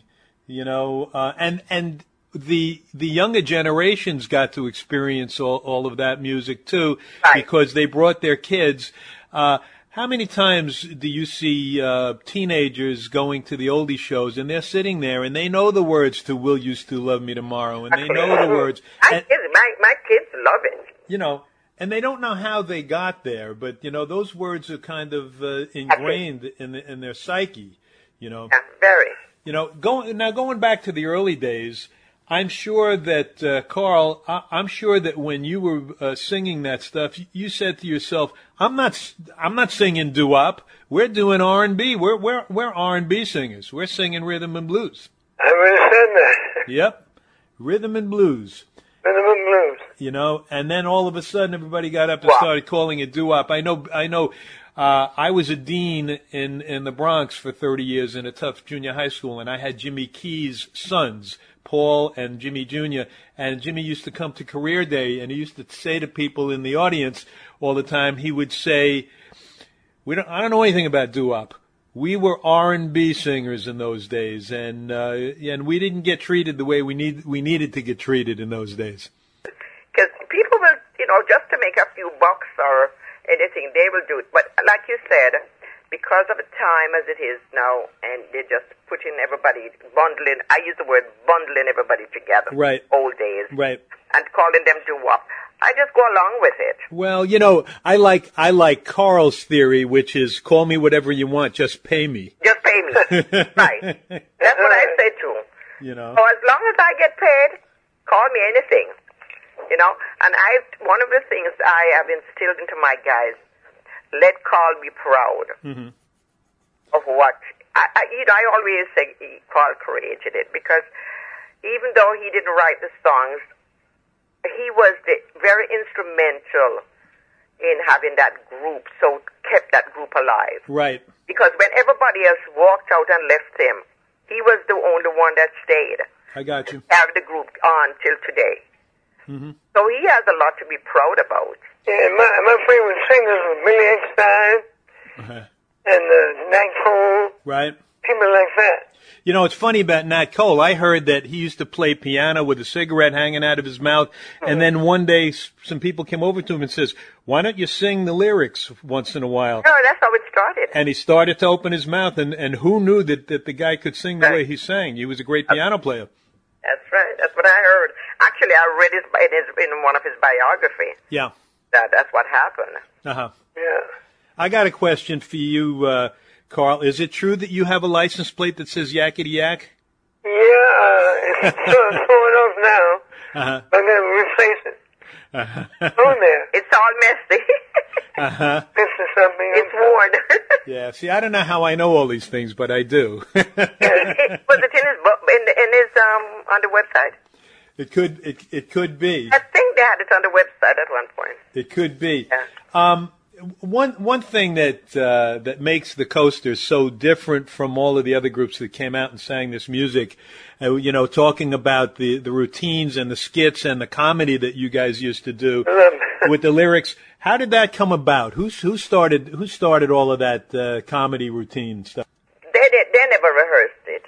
and the younger generations got to experience all of that music too, because they brought their kids. How many times do you see teenagers going to the oldie shows, and they're sitting there and they know the words to "Will You Still Love Me Tomorrow," and they know the words. My kids love it. And they don't know how they got there, but those words are kind of ingrained in their psyche. Yeah, very. Going back to the early days, I'm sure that, Carl, I'm sure that when you were singing that stuff, you said to yourself, I'm not singing doo-wop. We're doing R&B. We're R&B singers. We're singing rhythm and blues. I really said that. Yep. Rhythm and blues. Rhythm and blues. And then all of a sudden everybody got up and started calling it doo-wop. I know, I was a dean in the Bronx for 30 years in a tough junior high school, and I had Jimmy Key's sons, Paul and Jimmy Jr., and Jimmy used to come to career day, and he used to say to people in the audience all the time, he would say, I don't know anything about doo-wop. We were R&B singers in those days, and we didn't get treated the way we needed to get treated in those days. Because people will, just to make a few bucks or anything, they will do it. But like you said, because of the time as it is now, and they're just putting everybody, I use the word bundling everybody together. Right. Old days. Right. and calling them doo-wop. I just go along with it. Well, I like Carl's theory, which is call me whatever you want, just pay me. Just pay me. Right. That's what I say too. So as long as I get paid, call me anything. And one of the things I have instilled into my guys, let Carl be proud of what, I always say Carl created it, because even though he didn't write the songs, he was very instrumental in having that group, so kept that group alive. Right. Because when everybody else walked out and left him, he was the only one that stayed. I got you. Carried the group on till today. So he has a lot to be proud about. Yeah, my favorite singers were Billy Eckstine and Nat Cole. Right. People like that. It's funny about Nat Cole. I heard that he used to play piano with a cigarette hanging out of his mouth, and then one day some people came over to him and says, "Why don't you sing the lyrics once in a while?" No, that's how it started. And he started to open his mouth, and who knew that the guy could sing the way he sang? He was a great piano player. That's right. That's what I heard. Actually, I read it in one of his biographies. Yeah. That's what happened. Uh-huh. Yeah. I got a question for you, Carl. Is it true that you have a license plate that says Yakety Yak? Yeah, it's torn off now. I'm going to replace it. On there. It's all messy. This is something. It's worn. Yeah, see, I don't know how I know all these things, but I do. Was it in his book, in his on the website? It could be. I think they had it on the website at one point. It could be. Yeah. One thing that makes the Coasters so different from all of the other groups that came out and sang this music, talking about the routines and the skits and the comedy that you guys used to do with the lyrics. How did that come about? Who started all of that comedy routine stuff? They never rehearsed it.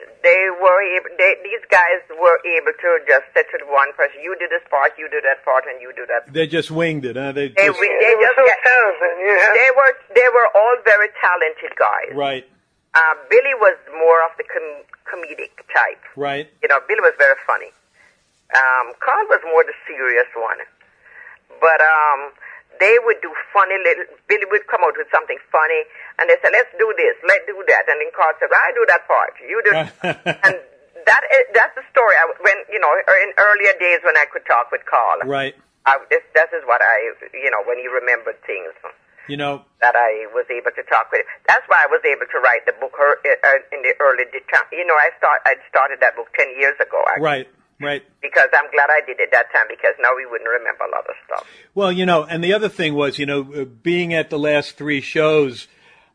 These guys were able to just say to one person, "You do this part, you do that part, and you do that." They just winged it, huh? They were so talented. Yeah. They were all very talented guys. Right. Billy was more of the comedic type. Right. Billy was very funny. Carl was more the serious one. But they would do funny Billy would come out with something funny, and they said, "Let's do this, let's do that." And then Carl said, "I do that part, you do." And that's the story. When in earlier days when I could talk with Carl. Right. This is what when he remembered things. That I was able to talk with. That's why I was able to write the book in the early time. I started that book 10 years ago. Actually. Right. Because I'm glad I did it that time, because now we wouldn't remember a lot of stuff. Well, and the other thing was, being at the last 3 shows,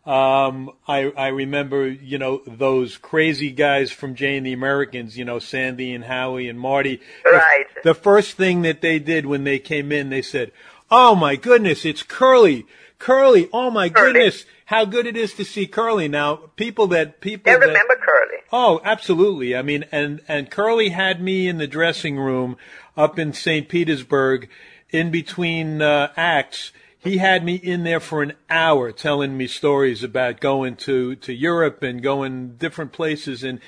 I remember, those crazy guys from Jay and the Americans, Sandy and Howie and Marty. Right. The first thing that they did when they came in, they said, "Oh my goodness, it's Curly. Oh my goodness, how good it is to see Curly." Now, people They remember Curly. Oh, absolutely. I mean, and Curly had me in the dressing room up in St. Petersburg in between acts. He had me in there for an hour telling me stories about going to Europe and going different places. And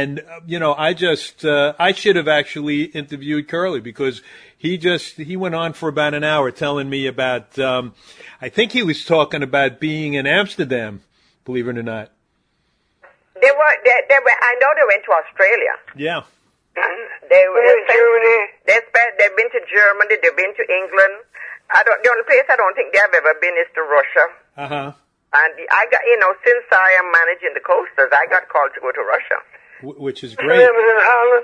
I should have actually interviewed Curly, because he went on for about an hour telling me about, I think he was talking about being in Amsterdam, believe it or not. They were. I know they went to Australia. Yeah. They were in Germany. They've been to Germany. They've been to England. The only place I don't think they have ever been is to Russia. Uh-huh. And I got, since I am managing the Coasters, I got called to go to Russia. Which is great. Amsterdam is in Holland.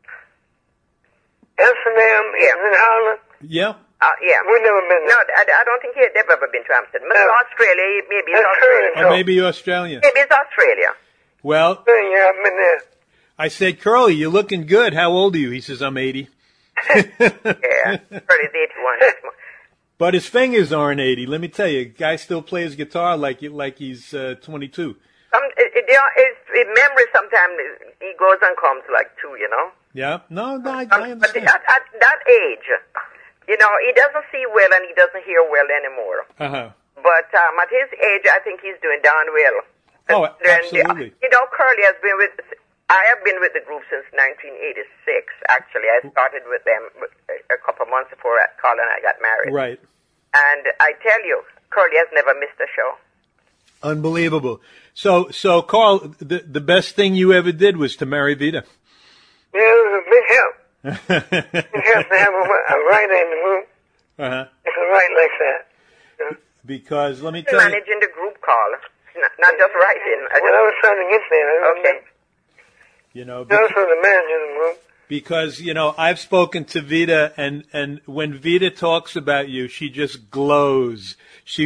Amsterdam is in Holland. Yeah. Yeah. We've never been there. No, I don't think they've ever been to Amsterdam. Maybe Australia, maybe it's Australia. Or maybe Australia. Maybe it's Australia. Well, yeah, I've been there. I said, "Curly, you're looking good. How old are you?" He says, "I'm 80. Yeah, Curly's 81. But his fingers aren't 80. Let me tell you, guy still plays guitar like he's 22. His memory sometimes he goes and comes like 2, Yeah. No, I understand. But at that age, he doesn't see well and he doesn't hear well anymore. Uh-huh. But at his age, I think he's doing darn well. Oh, absolutely. Curly has been with I have been with the group since 1986. Actually, I started with them a couple of months before Carl and I got married. Right. And I tell you, Curly has never missed a show. Unbelievable. So Carl, the best thing you ever did was to marry Vita. Yeah, it was a big help. It helps to have a writer in the group. Uh-huh. It's a write like that. Because let me tell you, Managing the group, Carl, not just writing. I was trying to get there. Okay. you know, That was for the manager in the group. because I've spoken to Vita, and when Vita talks about you, she just glows. She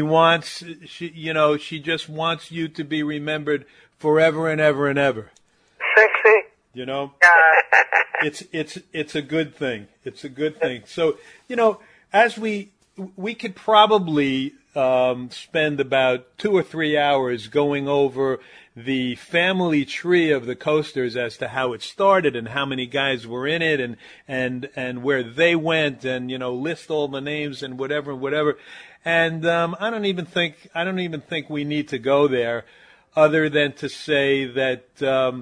just wants you to be remembered forever and ever and ever. Sexy. It's a good thing. It's a good thing. So, as we could probably spend about 2 or 3 hours going over the family tree of the Coasters as to how it started and how many guys were in it and where they went and list all the names and whatever. And I don't even think we need to go there, other than to say that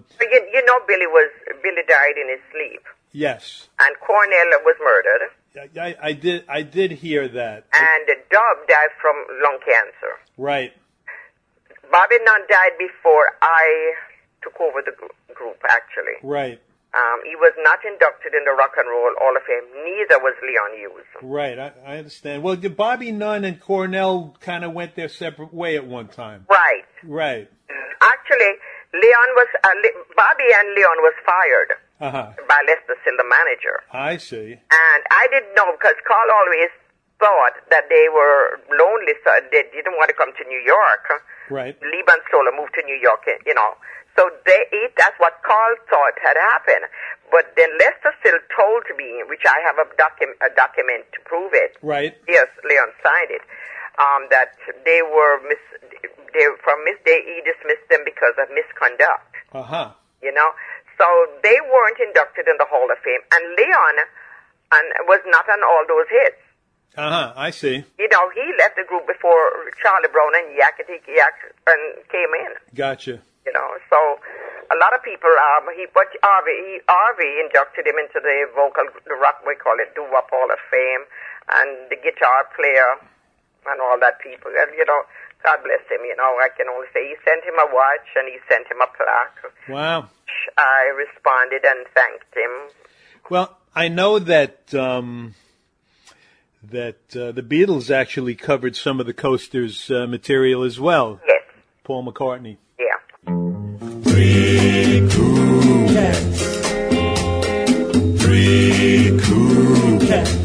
Billy died in his sleep. Yes. And Cornell was murdered. I did hear that. And Dub died from lung cancer. Right. Bobby Nunn died before I took over the group, actually. Right. He was not inducted in the Rock and Roll Hall of Fame. Neither was Leon Hughes. Right, I understand. Well, Bobby Nunn and Cornell kind of went their separate way at one time. Right. Right. Actually, Bobby and Leon was fired by Lester Sill, the manager. I see. And I didn't know, because Carl always thought that they were lonely, so they didn't want to come to New York. Right. Liban Stoller moved to New York, So that's what Carl thought had happened. But then Lester Sill told me, which I have a document to prove it. Right. Yes, Leon signed it. That they dismissed them because of misconduct. So they weren't inducted in the Hall of Fame, and Leon was not on all those hits. I see. He left the group before Charlie Brown and Yakatiki Yak came in. Gotcha. So a lot of people, Harvey inducted him into the rock, we call it doo-wop Hall of Fame, and the guitar player and all that people. And, God bless him, I can only say he sent him a watch and he sent him a plaque. Wow. I responded and thanked him. Well, I know that the Beatles actually covered some of the Coasters material as well. Yes. Paul McCartney. Yeah. 3 cool cats. 3 cool cats.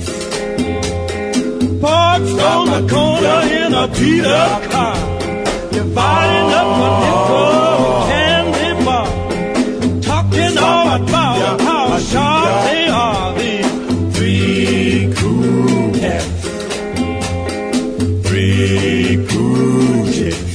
Parked on the corner in a beat-up car, dividing up a nickel candy bar, talking all about how sharp they are. These 3 cool cats. 3 cool chicks.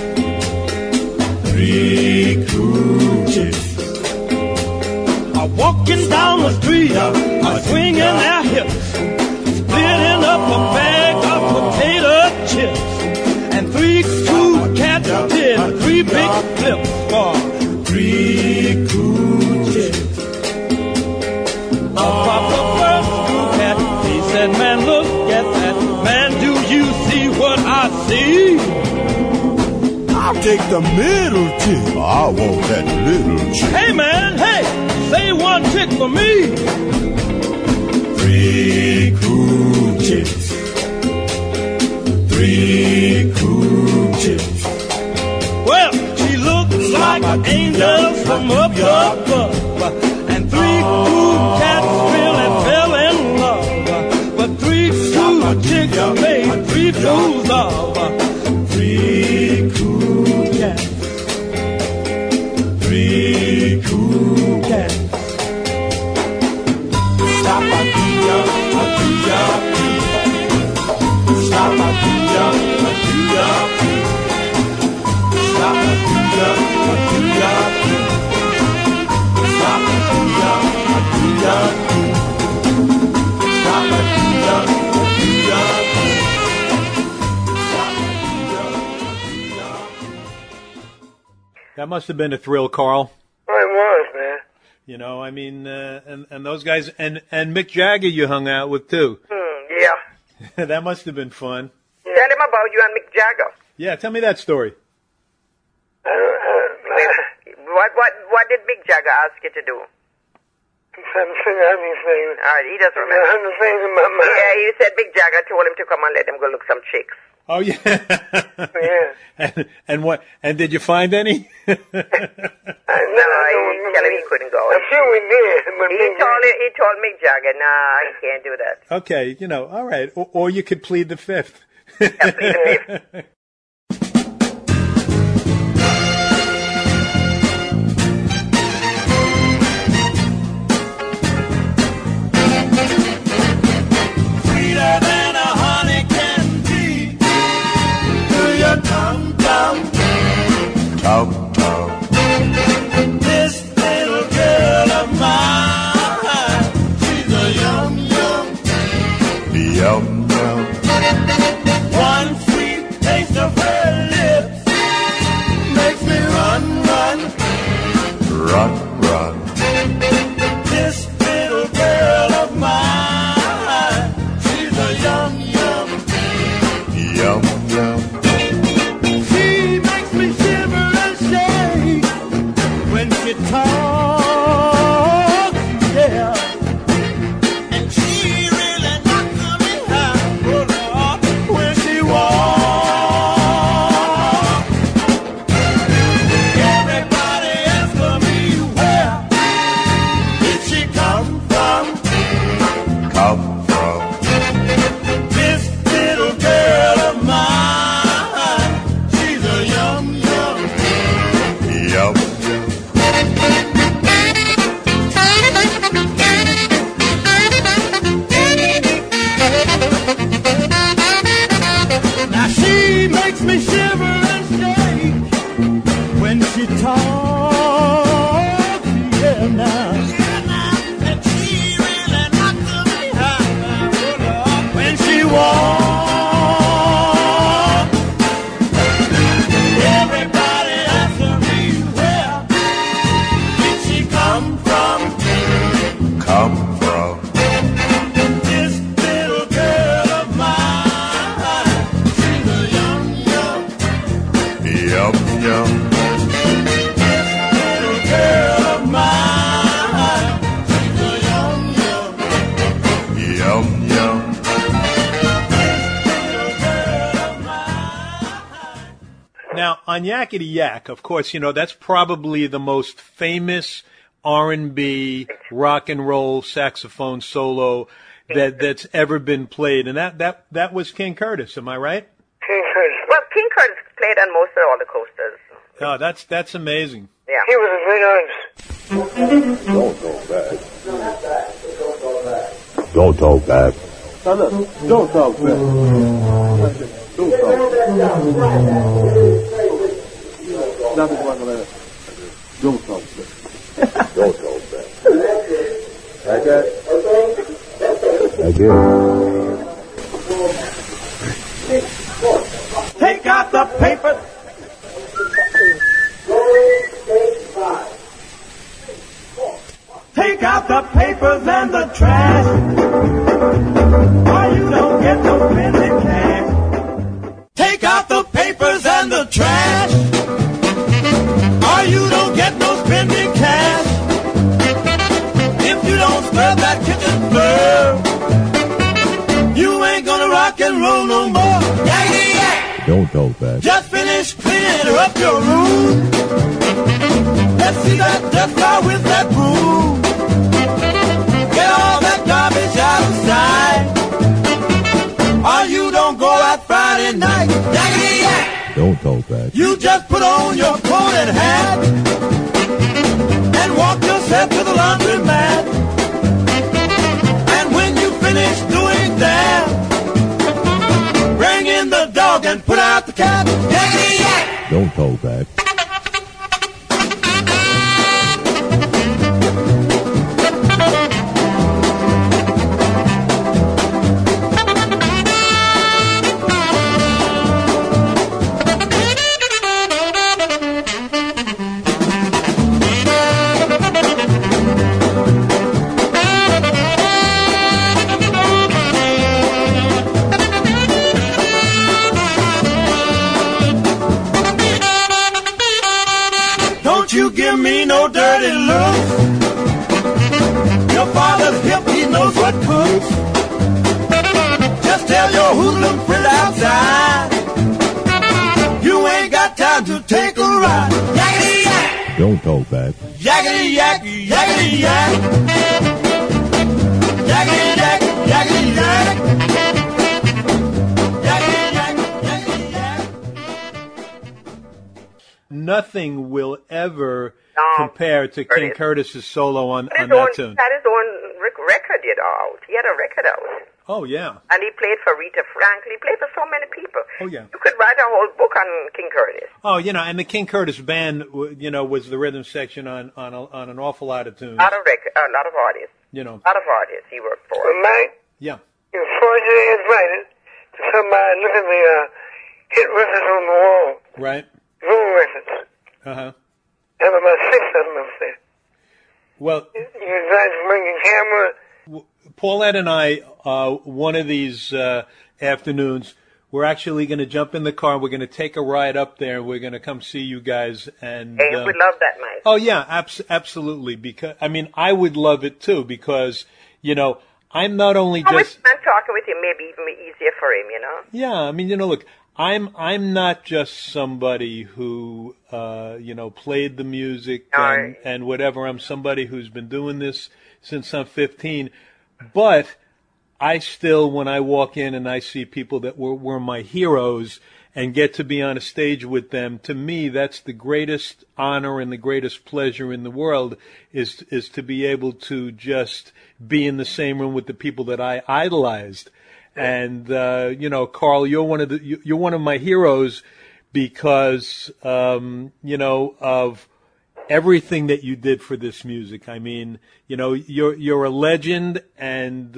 3 cool chicks are walking down the street, swinging their hips, splitting up a bag of potato chips, and 3 cool cats did 3 big flips for 3 cool chicks. About the first cool cat, he said, "Man, look at that. Man, do you see what I see? I'll take the middle chick. I want that little chick. Hey, man, hey, say 1 chick for me." 3 cool chicks. 3 cool chicks. Well, she looks like an angel from up above, and 3 cool cats really fell in love. But 3 cool chicks made 3 fools of 3 cool cats. 3 cool cats. Stop a do-ya, stop a do-ya, stop a do-ya, stop a do-ya, stop a do-ya. That must have been a thrill, Carl. Oh, it was, man. You know, I mean, and those guys, and Mick Jagger you hung out with too. Yeah. That must have been fun. Tell him about you and Mick Jagger. Yeah, tell me that story. What did Mick Jagger ask you to do? Alright, he doesn't remember. I have the things in my mind. Yeah, he said Mick Jagger told him to come and let him go look some chicks. Oh yeah. Yeah. And what? And did you find any? No, he tell him he couldn't go. I'm sure we did. But he told Mick Jagger, nah, he can't do that. Okay, you know, all right. Or you could plead the fifth. Yeah, plead the fifth. Sweeter than a honey candy. Do your tum tum. Tum tum. This little girl of mine, she's a yum yum. Yum yum. One sweet taste of her lips makes me run, run. Run run. This little girl of mine, she's a yum yum. Yum yum. She makes me shiver and shake when she talks, yeah. And she really knocks me out, oh Lord, when she walks. Everybody asks me where did she come from? Come from. This little girl of mine, she's a yum yum. Yum yum. Now she makes me shiver and shake when she talks, yeah now. And she really knocks me out when she walks. Everybody asks me where did she come from? Come from. This little girl of mine, she's a yum yum. Yum yum. This little girl of mine, she's a yum yum. Yum yum. Now, on Yakety Yak, of course, you know, that's probably the most famous R&B rock and roll saxophone solo that's ever been played. And that was King Curtis, am I right? Well, King Curtis played on most of all the coasters. Oh, that's amazing. Yeah. He was a great artist. Don't talk back. Don't talk back. Now look, don't talk back. Don't talk back. Nothing wrong with that. Don't talk back. Don't talk back. Like that? Again. Take out the paper. Take out the papers and the trash, or you don't get no penny cash. Take out the papers and the trash, or you don't get no spending cash. If you don't scrub that kitchen floor, you ain't gonna rock and roll no more. Yakety yak! Don't talk back. Just finish cleaning up your room. Let's see that dust fly with that broom. Get all that garbage outside, or you don't go out Friday night. Yakety yak! Don't talk back. You just put on your coat and hat and walk yourself to the laundromat. And when you finish doing that, bring in the dog and put out the cat. Yakety yak! Don't talk back. give me no dirty looks. Your father's hip, he knows what cooks. Just tell your hoodlum friend outside, you ain't got time to take a ride. Yakety yak. Don't talk back. Yakety yak, yakety yak. Yakety yak, yakety yak. Yakety yak, yakety yak. Nothing will ever compare to King Curtis's solo on that tune. That his own record, you know. He had a record out. Oh, yeah. And he played for Rita Franklin. He played for so many people. Oh, yeah. You could write a whole book on King Curtis. Oh, you know, and the King Curtis band, you know, was the rhythm section on an awful lot of tunes. A lot of artists. You know. A lot of artists he worked for. Mike? Yeah. You were fortunately invited to come by and look at the hit records on the wall. Right. Room records. Uh-huh. I have about 6 of them up there. Well, you guys bring your camera. Paulette and I, one of these afternoons, we're actually going to jump in the car. We're going to take a ride up there. We're going to come see you guys. And hey, we love that, Mike. Oh, yeah, absolutely. Because I mean, I would love it, too, because, you know, I'm not only just... I'm talking with him, maybe even easier for him, you know? Yeah, I mean, you know, look, I'm not just somebody who, you know, played the music and whatever. I'm somebody who's been doing this since I'm 15. But I still, when I walk in and I see people that were my heroes and get to be on a stage with them, to me, that's the greatest honor and the greatest pleasure in the world is to be able to just be in the same room with the people that I idolized. And, you know, Carl, you're one of my heroes because, you know, of everything that you did for this music. I mean, you know, you're a legend, and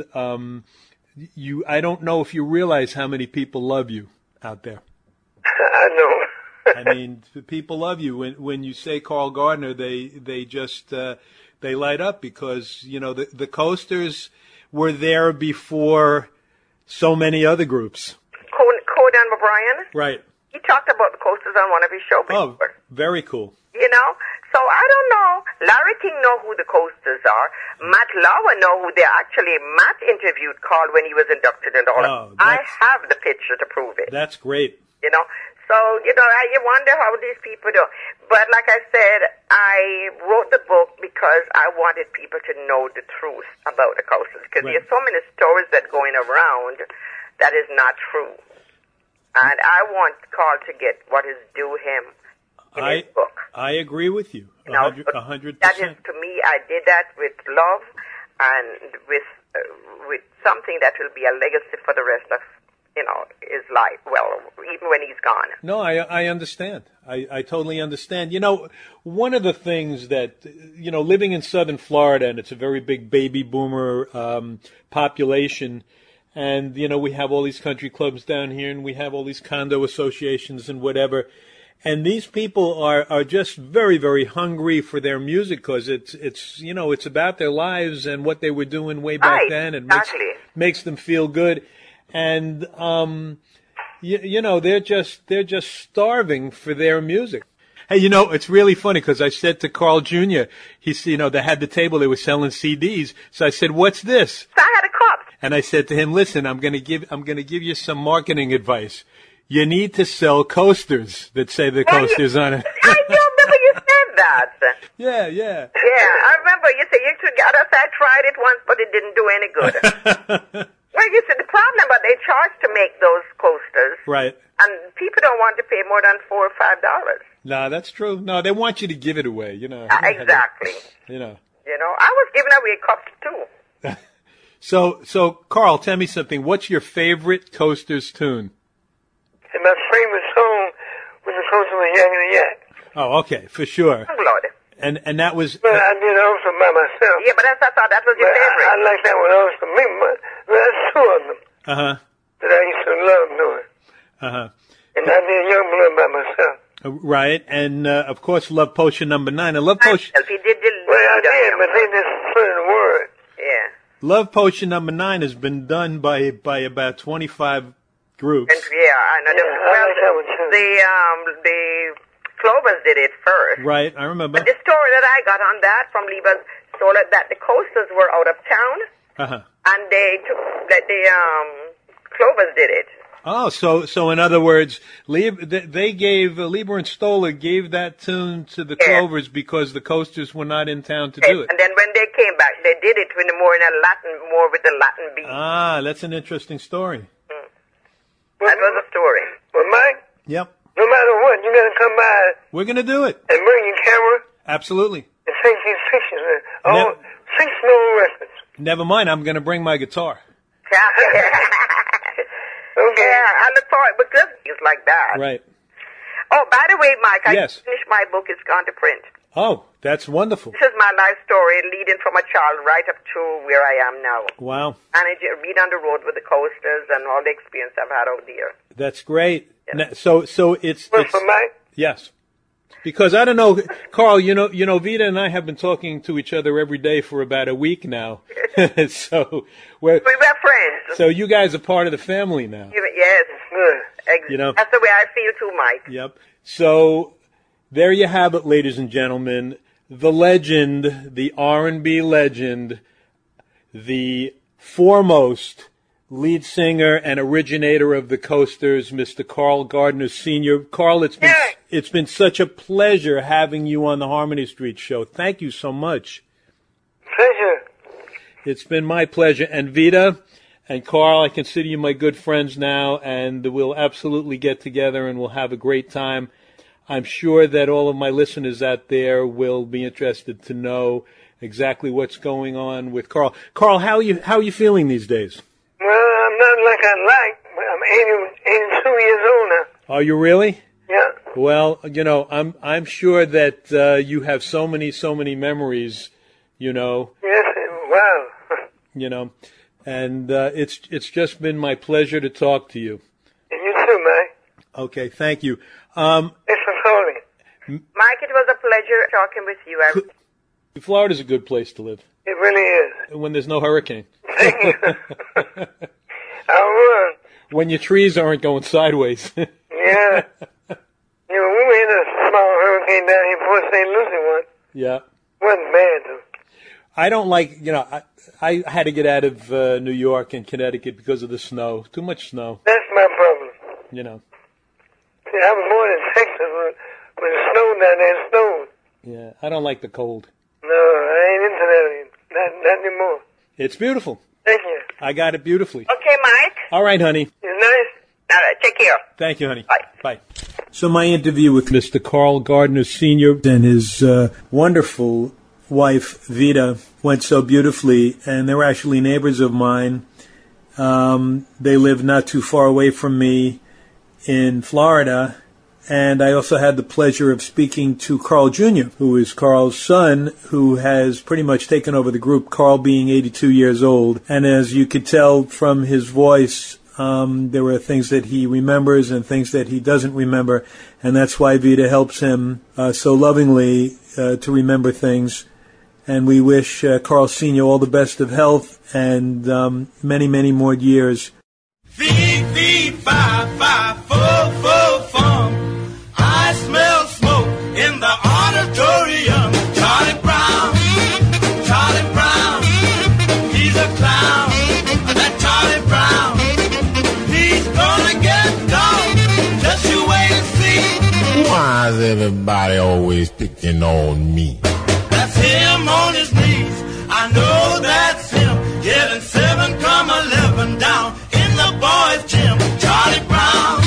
I don't know if you realize how many people love you out there. I know. I mean, people love you. When you say Carl Gardner, they just they light up because, you know, the Coasters were there before so many other groups. Conan O'Brien? Right. He talked about the Coasters on one of his shows before. Oh, very cool. You know? So I don't know. Larry King know who the Coasters are. Matt Lauer know who they are. Actually, Matt interviewed Carl when he was inducted and all that. I have the picture to prove it. That's great. You know? So, you know, you wonder how these people do. But like I said, I wrote the book because I wanted people to know the truth about the Coasters. Because there's so many stories that going around that is not true. And I want Carl to get what is due him in his book. I agree with you. 100%. That is, to me, I did that with love and with something that will be a legacy for the rest of, you know, his life. Well, even when he's gone. No, I understand. I totally understand. You know, one of the things that, you know, living in southern Florida, and it's a very big baby boomer population, and, you know, we have all these country clubs down here, and we have all these condo associations and whatever. And these people are just very, very hungry for their music because it's you know, it's about their lives and what they were doing way back then, and makes them feel good. And you know, they're just starving for their music. Hey, you know, it's really funny because I said to Carl Jr., you know, they had the table, they were selling CDs. So I said, "What's this?" So I had a cup. And I said to him, "Listen, I'm going to give you some marketing advice. You need to sell coasters that say the Coasters on it." I do remember you said that. Yeah. Yeah, I remember you said you should get us. I tried it once, but it didn't do any good. Well, you said the problem about they charge to make those coasters. Right. And people don't want to pay more than $4 or $5. No, that's true. No, they want you to give it away, you know. Exactly. You know. You know, I was giving away cups too. So Carl, tell me something. What's your favorite Coasters tune? And my favorite song was the Coasters with Yakety Yak. Oh, okay, for sure. Oh, Lord. And that was... But I did also by myself. Yeah, but I thought that was your favorite. I like that one also. But there's 2 of them. Uh-huh. That I used to love doing. Uh-huh. And I did Young Blood by myself. Right, and of course, Love Potion number 9. I Love Potion... He did well, I did, but they just put in a word. Yeah. Love Potion number 9 has been done by about 25 groups. And, yeah, I know. Yeah, I like that one too. The Clovers did it first. Right, I remember. But the story that I got on that from Lieber's story that the Coasters were out of town, Uh-huh. and Clovers did it. Oh, so in other words, they gave Lieber and Stoller gave that tune to the Clovers because the Coasters were not in town to do it. And then when they came back, they did it with more with the Latin beat. Ah, that's an interesting story. That was a story. Well, Mike, Yep, no matter what, you gotta come by we're gonna do it. and bring your camera Absolutely. and take these pictures. Oh, 6 million records. Never mind, I'm gonna bring my guitar. Okay. Yeah, I look forward because it's like that. Right. Oh, by the way, Mike, I Yes. finished my book. It's gone to print. Oh, that's wonderful. This is my life story, leading from a child right up to where I am now. Wow, And I read on the road with the Coasters and all the experience I've had out there. that's great. So it's For Mike? yes. Because I don't know, Carl, you know, Vita and I have been talking to each other every day for about a week now. So we're friends. So you guys are part of the family now. Yes. Exactly. You know. That's the way I feel too, Mike. Yep. So there you have it, ladies and gentlemen. The legend, the R&B legend, the foremost lead singer and originator of the Coasters, Mr. Carl Gardner Sr. Carl, it's been such a pleasure having you on the Harmony Street Show. Thank you so much. Pleasure. It's been my pleasure. And Vita and Carl, I consider you my good friends now, and we'll absolutely get together and we'll have a great time. I'm sure that all of my listeners out there will be interested to know exactly what's going on with Carl. Carl, how are you feeling these days? Well, I'm not like I like, but I'm 82 years old now. Are you really? Yeah. Well, you know, I'm sure that you have so many memories, you know. Yes, wow. You know, and it's just been my pleasure to talk to you. And you too, Mike. Okay, thank you. Thanks for calling. Mike, it was a pleasure talking with you. Florida's a good place to live. It really is. When there's no hurricane. Thank you. I'll run. When your trees aren't going sideways. Yeah. You know, we were in a small hurricane down here before St. Lucie once. Yeah. Wasn't bad, though. I don't like, you know, I had to get out of New York and Connecticut because of the snow. Too much snow. That's my problem. You know. See, I was born in Texas when it snowed down there. It snowed. Yeah, I don't like the cold. No, I ain't into that. Not anymore. It's beautiful. Thank you. I got it beautifully. Okay, Mike. All right, honey. It's nice. All right, take care. Thank you, honey. Bye. So my interview with Mr. Carl Gardner Sr. and his wonderful wife, Vita, went so beautifully, and they're actually neighbors of mine. They live not too far away from me in Florida, and I also had the pleasure of speaking to Carl Jr., who is Carl's son, who has pretty much taken over the group, Carl being 82 years old. And as you could tell from his voice, there were things that he remembers and things that he doesn't remember, and that's why Vita helps him so lovingly to remember things. And we wish Carl Sr. all the best of health and many, many more years. Fee, fee, fi, fi, fo, fo, fum. I smell smoke in the auditorium. Charlie Brown, he's a clown. That Charlie Brown, he's gonna get down. Just you wait and see. Why is everybody always picking on me? That's him on his knees. I know that's him. Getting 7,11 down in the boys' gym. Charlie Brown,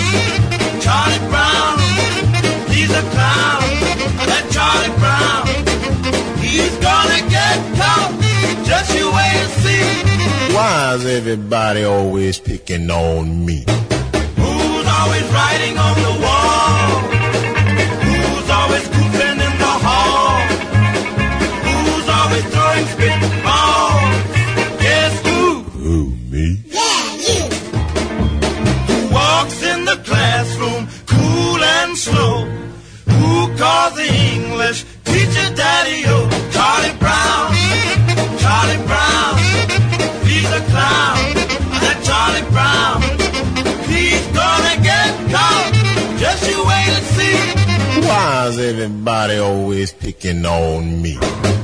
he's a clown. That Charlie Brown, he's gonna get caught. Just you wait and see. Why is everybody always picking on me? Who's always writing on the wall? Who's always goofing in the hall? Who's always throwing spitballs? Guess who? Who, me? Yeah, you. Who walks in the classroom cool and slow? Who calls the English teacher daddy-o? Charlie Brown, he's a clown. That Charlie Brown, Why's everybody always picking on me?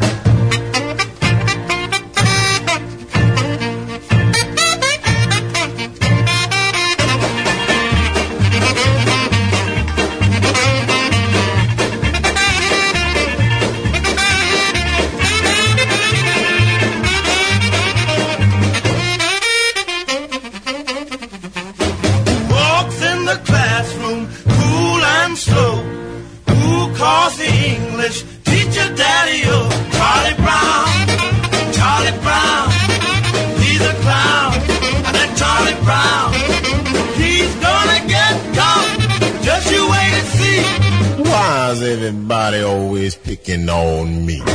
Walks in the classroom, cool and slow. Who calls the English teacher daddy? Oh, Charlie Brown, Charlie Brown, he's a clown. And that Charlie Brown, he's gonna get caught. Just you wait and see. Why's everybody always picking on me?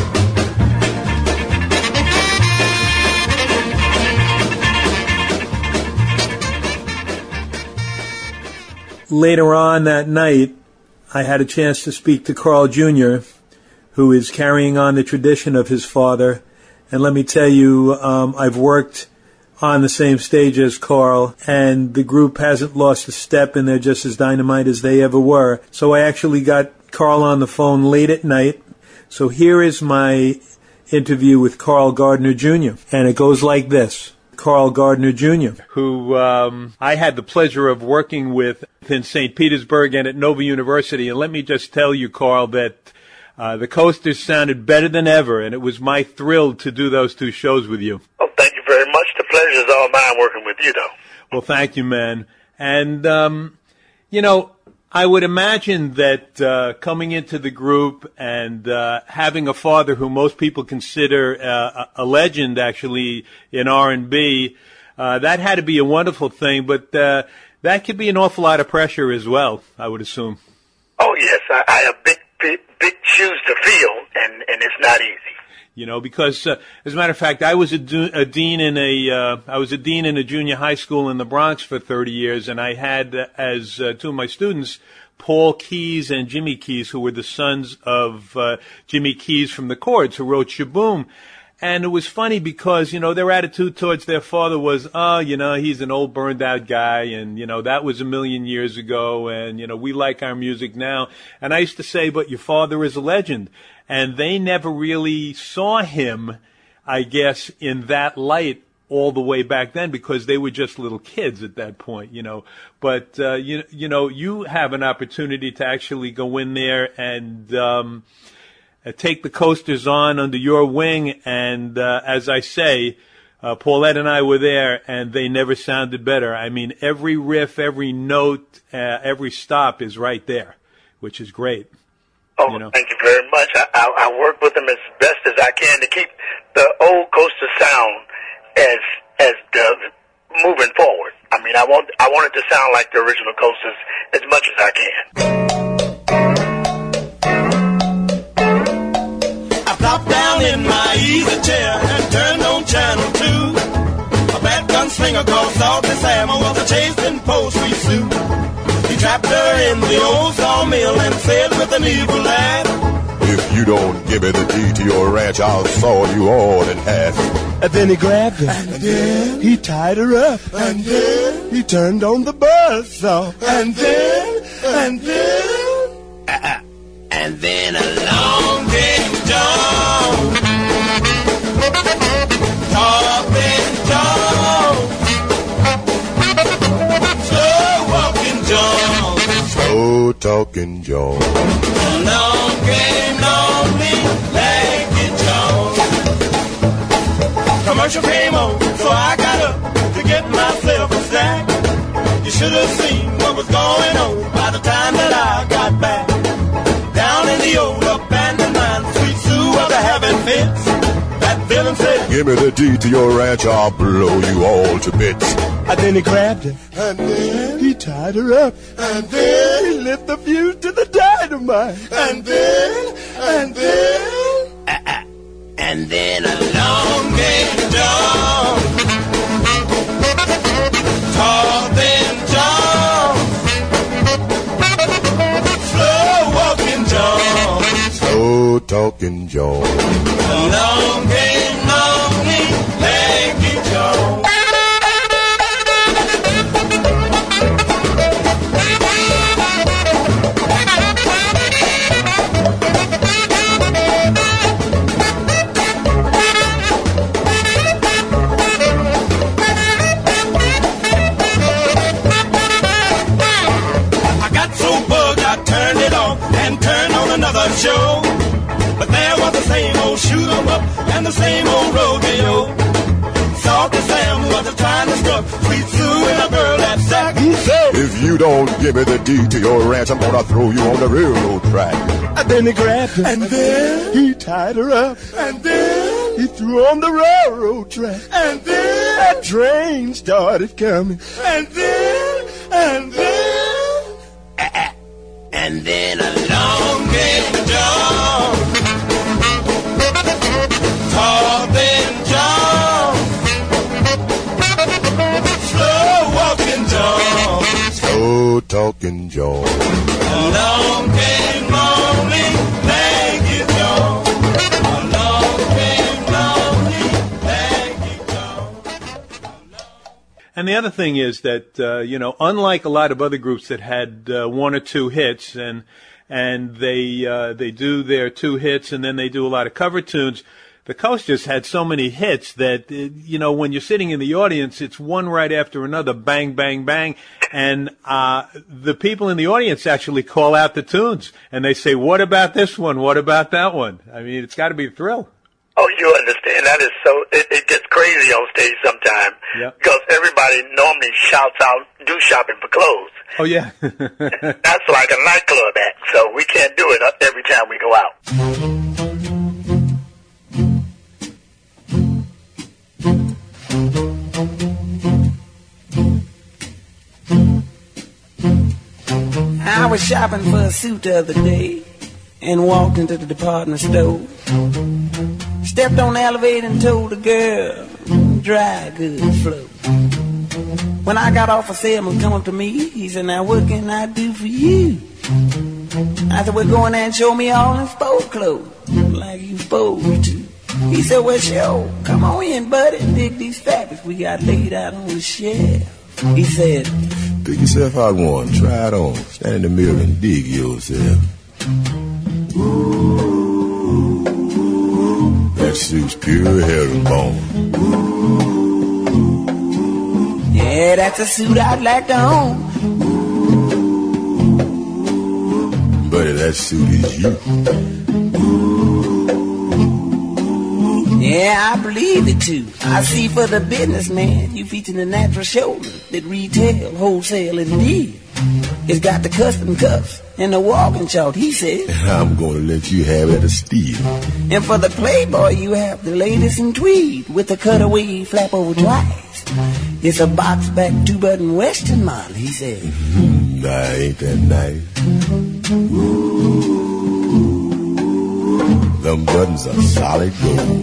Later on that night, I had a chance to speak to Carl Jr., who is carrying on the tradition of his father. And let me tell you, I've worked on the same stage as Carl, and the group hasn't lost a step, and they're just as dynamite as they ever were. So I actually got Carl on the phone late at night. So here is my interview with Carl Gardner Jr., and it goes like this. Carl Gardner Jr., who I had the pleasure of working with in St. Petersburg and at Nova University. And let me just tell you, Carl, that the Coasters sounded better than ever, and it was my thrill to do those two shows with you. Oh, thank you very much. The pleasure is all mine working with you, though. Well, thank you, man. And, I would imagine that coming into the group and having a father who most people consider a legend, actually, in R&B, that had to be a wonderful thing, but that could be an awful lot of pressure as well, I would assume. Oh, yes. I have big shoes to fill, and it's not easy. Because as a matter of fact, I was a dean in a junior high school in the Bronx for 30 years, and I had as two of my students Paul Keys and Jimmy Keys, who were the sons of Jimmy Keys from the Chords, who wrote Shaboom. And it was funny because, their attitude towards their father was, he's an old burned out guy, and, that was a million years ago, and, we like our music now. And I used to say, but your father is a legend. And they never really saw him, I guess, in that light all the way back then, because they were just little kids at that point, But, you have an opportunity to actually go in there and take the Coasters on under your wing. And as I say, Paulette and I were there, and they never sounded better. I mean, every riff, every note, every stop is right there, which is great. Oh, thank you very much. I work with them as best as I can to keep the old Coaster sound as moving forward. I mean, I want it to sound like the original Coasters as much as I can. I plopped down in my easy chair and turned on channel 2. A bad gunslinger called Salty Sam was a chasing poultry suit. He trapped her in the old sawmill and said with an evil laugh, If you don't give me the deed to your ranch, I'll saw you all in half. And then he grabbed her, and then he tied her up, and then he turned on the buzzsaw, and then along came John, talking John, slow walking John, slow talking John. along came lonely legged John. Commercial came on, so I got up to get myself a snack. You should have seen what was going on by the time that I got back. Down in the old abandoned mine, Sweet Sue was having fits. That villain said, Give me the deed to your ranch, I'll blow you all to bits. And then he grabbed her, and then he tied her up, and then he lit the fuse to the dynamite, and then along came John, talking John, slow walking John, slow talking John. along came lonely legged John. turned it off and turned on another show. But there was the same old shoot 'em up and the same old rodeo. Salty Sam was trying to struck Sweet Sue and a girl that sack. He said, if you don't give me the deed to your ranch, I'm gonna throw you on the railroad track. And then he grabbed her. And then he tied her up. And then he threw her on the railroad track. And then that train started coming. And then along came John, talking John, slow walking John, slow talking John. Along came lonely, thank you John. Along came lonely, thank you John. And the other thing is that, unlike a lot of other groups that had one or two hits and they do their two hits and then they do a lot of cover tunes, the Coasters had so many hits that, when you're sitting in the audience, it's one right after another, bang, bang, bang. And the people in the audience actually call out the tunes and they say, what about this one? What about that one? I mean, it's got to be a thrill. Oh, you understand. That is so, it gets crazy on stage sometimes. Yep. Because everybody normally shouts out, do shopping for clothes. Oh, yeah. That's like a nightclub act, so we can't do it every time we go out. I was shopping for a suit the other day and walked into the department store. Stepped on the elevator and told the girl, dry goods flow. When I got off, a salesman come up to me. He said, now what can I do for you? I said, well, go in there and show me all in sport clothes, like you supposed to. He said, well, sure, come on in, buddy, and dig these fabrics we got laid out on the shelf. He said, pick yourself out one, try it on, stand in the mirror and dig yourself. That suit's pure herringbone. Yeah, that's a suit I'd like to own. Buddy, that suit is you. Yeah, I believe it too. I see for the businessman, you feature the natural shoulder that retail, wholesale, and deal. It's got the custom cuffs and the walking chart, he said. I'm going to let you have it a steal. And for the playboy, you have the latest in tweed with the cutaway flap over twice. It's a box back 2-button Western model, he said. Nah, ain't that nice? Them buttons are solid gold.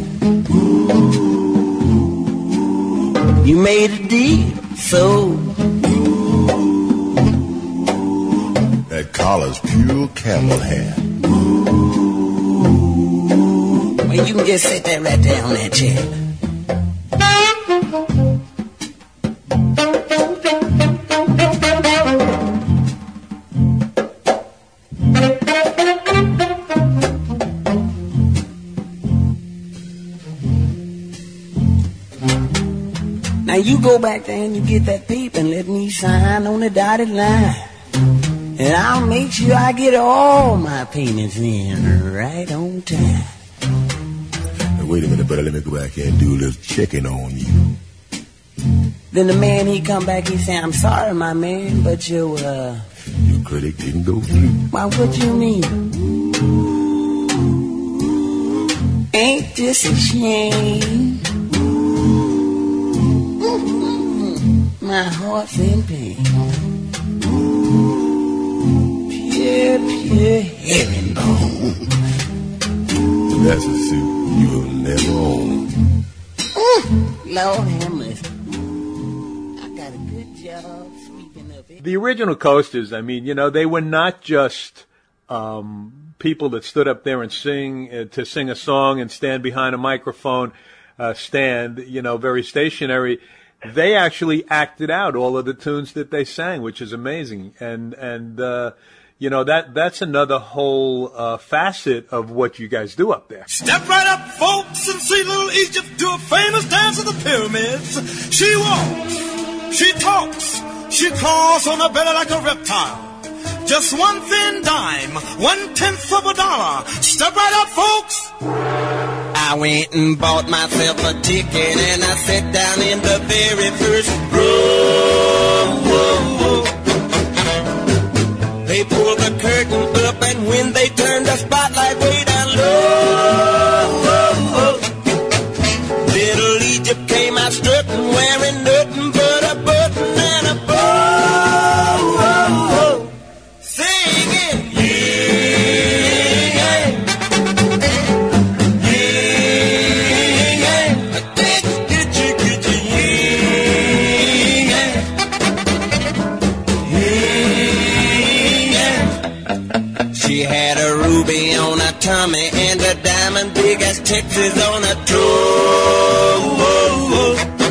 You made a deal, so that collar's pure camel hair. Well, you can just sit there right there on that chair. Now you go back there and you get that paper and let me sign on the dotted line. And I'll make sure I get all my payments in right on time. Now wait a minute, brother, let me go back here and do a little checking on you. Then the man, he come back, he say, I'm sorry, my man, but your credit didn't go through. Why, what you mean? Ain't this a shame? My heart's in pain. Pure herringbone. That's a suit you'll never own. Lord have mercy. I got a good job sweeping up it. The original Coasters, I mean, they were not just people that stood up there and sing a song and stand behind a microphone stand, very stationary. They actually acted out all of the tunes that they sang, which is amazing. And that's another whole facet of what you guys do up there. Step right up, folks, and see little Egypt do a famous dance of the pyramids. She walks, she talks, she crawls on her belly like a reptile. just 1 thin dime, 1/10 of a dollar. Step right up, folks. I went and bought myself a ticket and I sat down in the very first row. They pulled the curtain up and when they turned the spotlight way down low, little Egypt came out strutting, wearing nothing but a button and a bow, singing, yeah, she had a ruby on her tummy and a diamond big as Texas on her toe.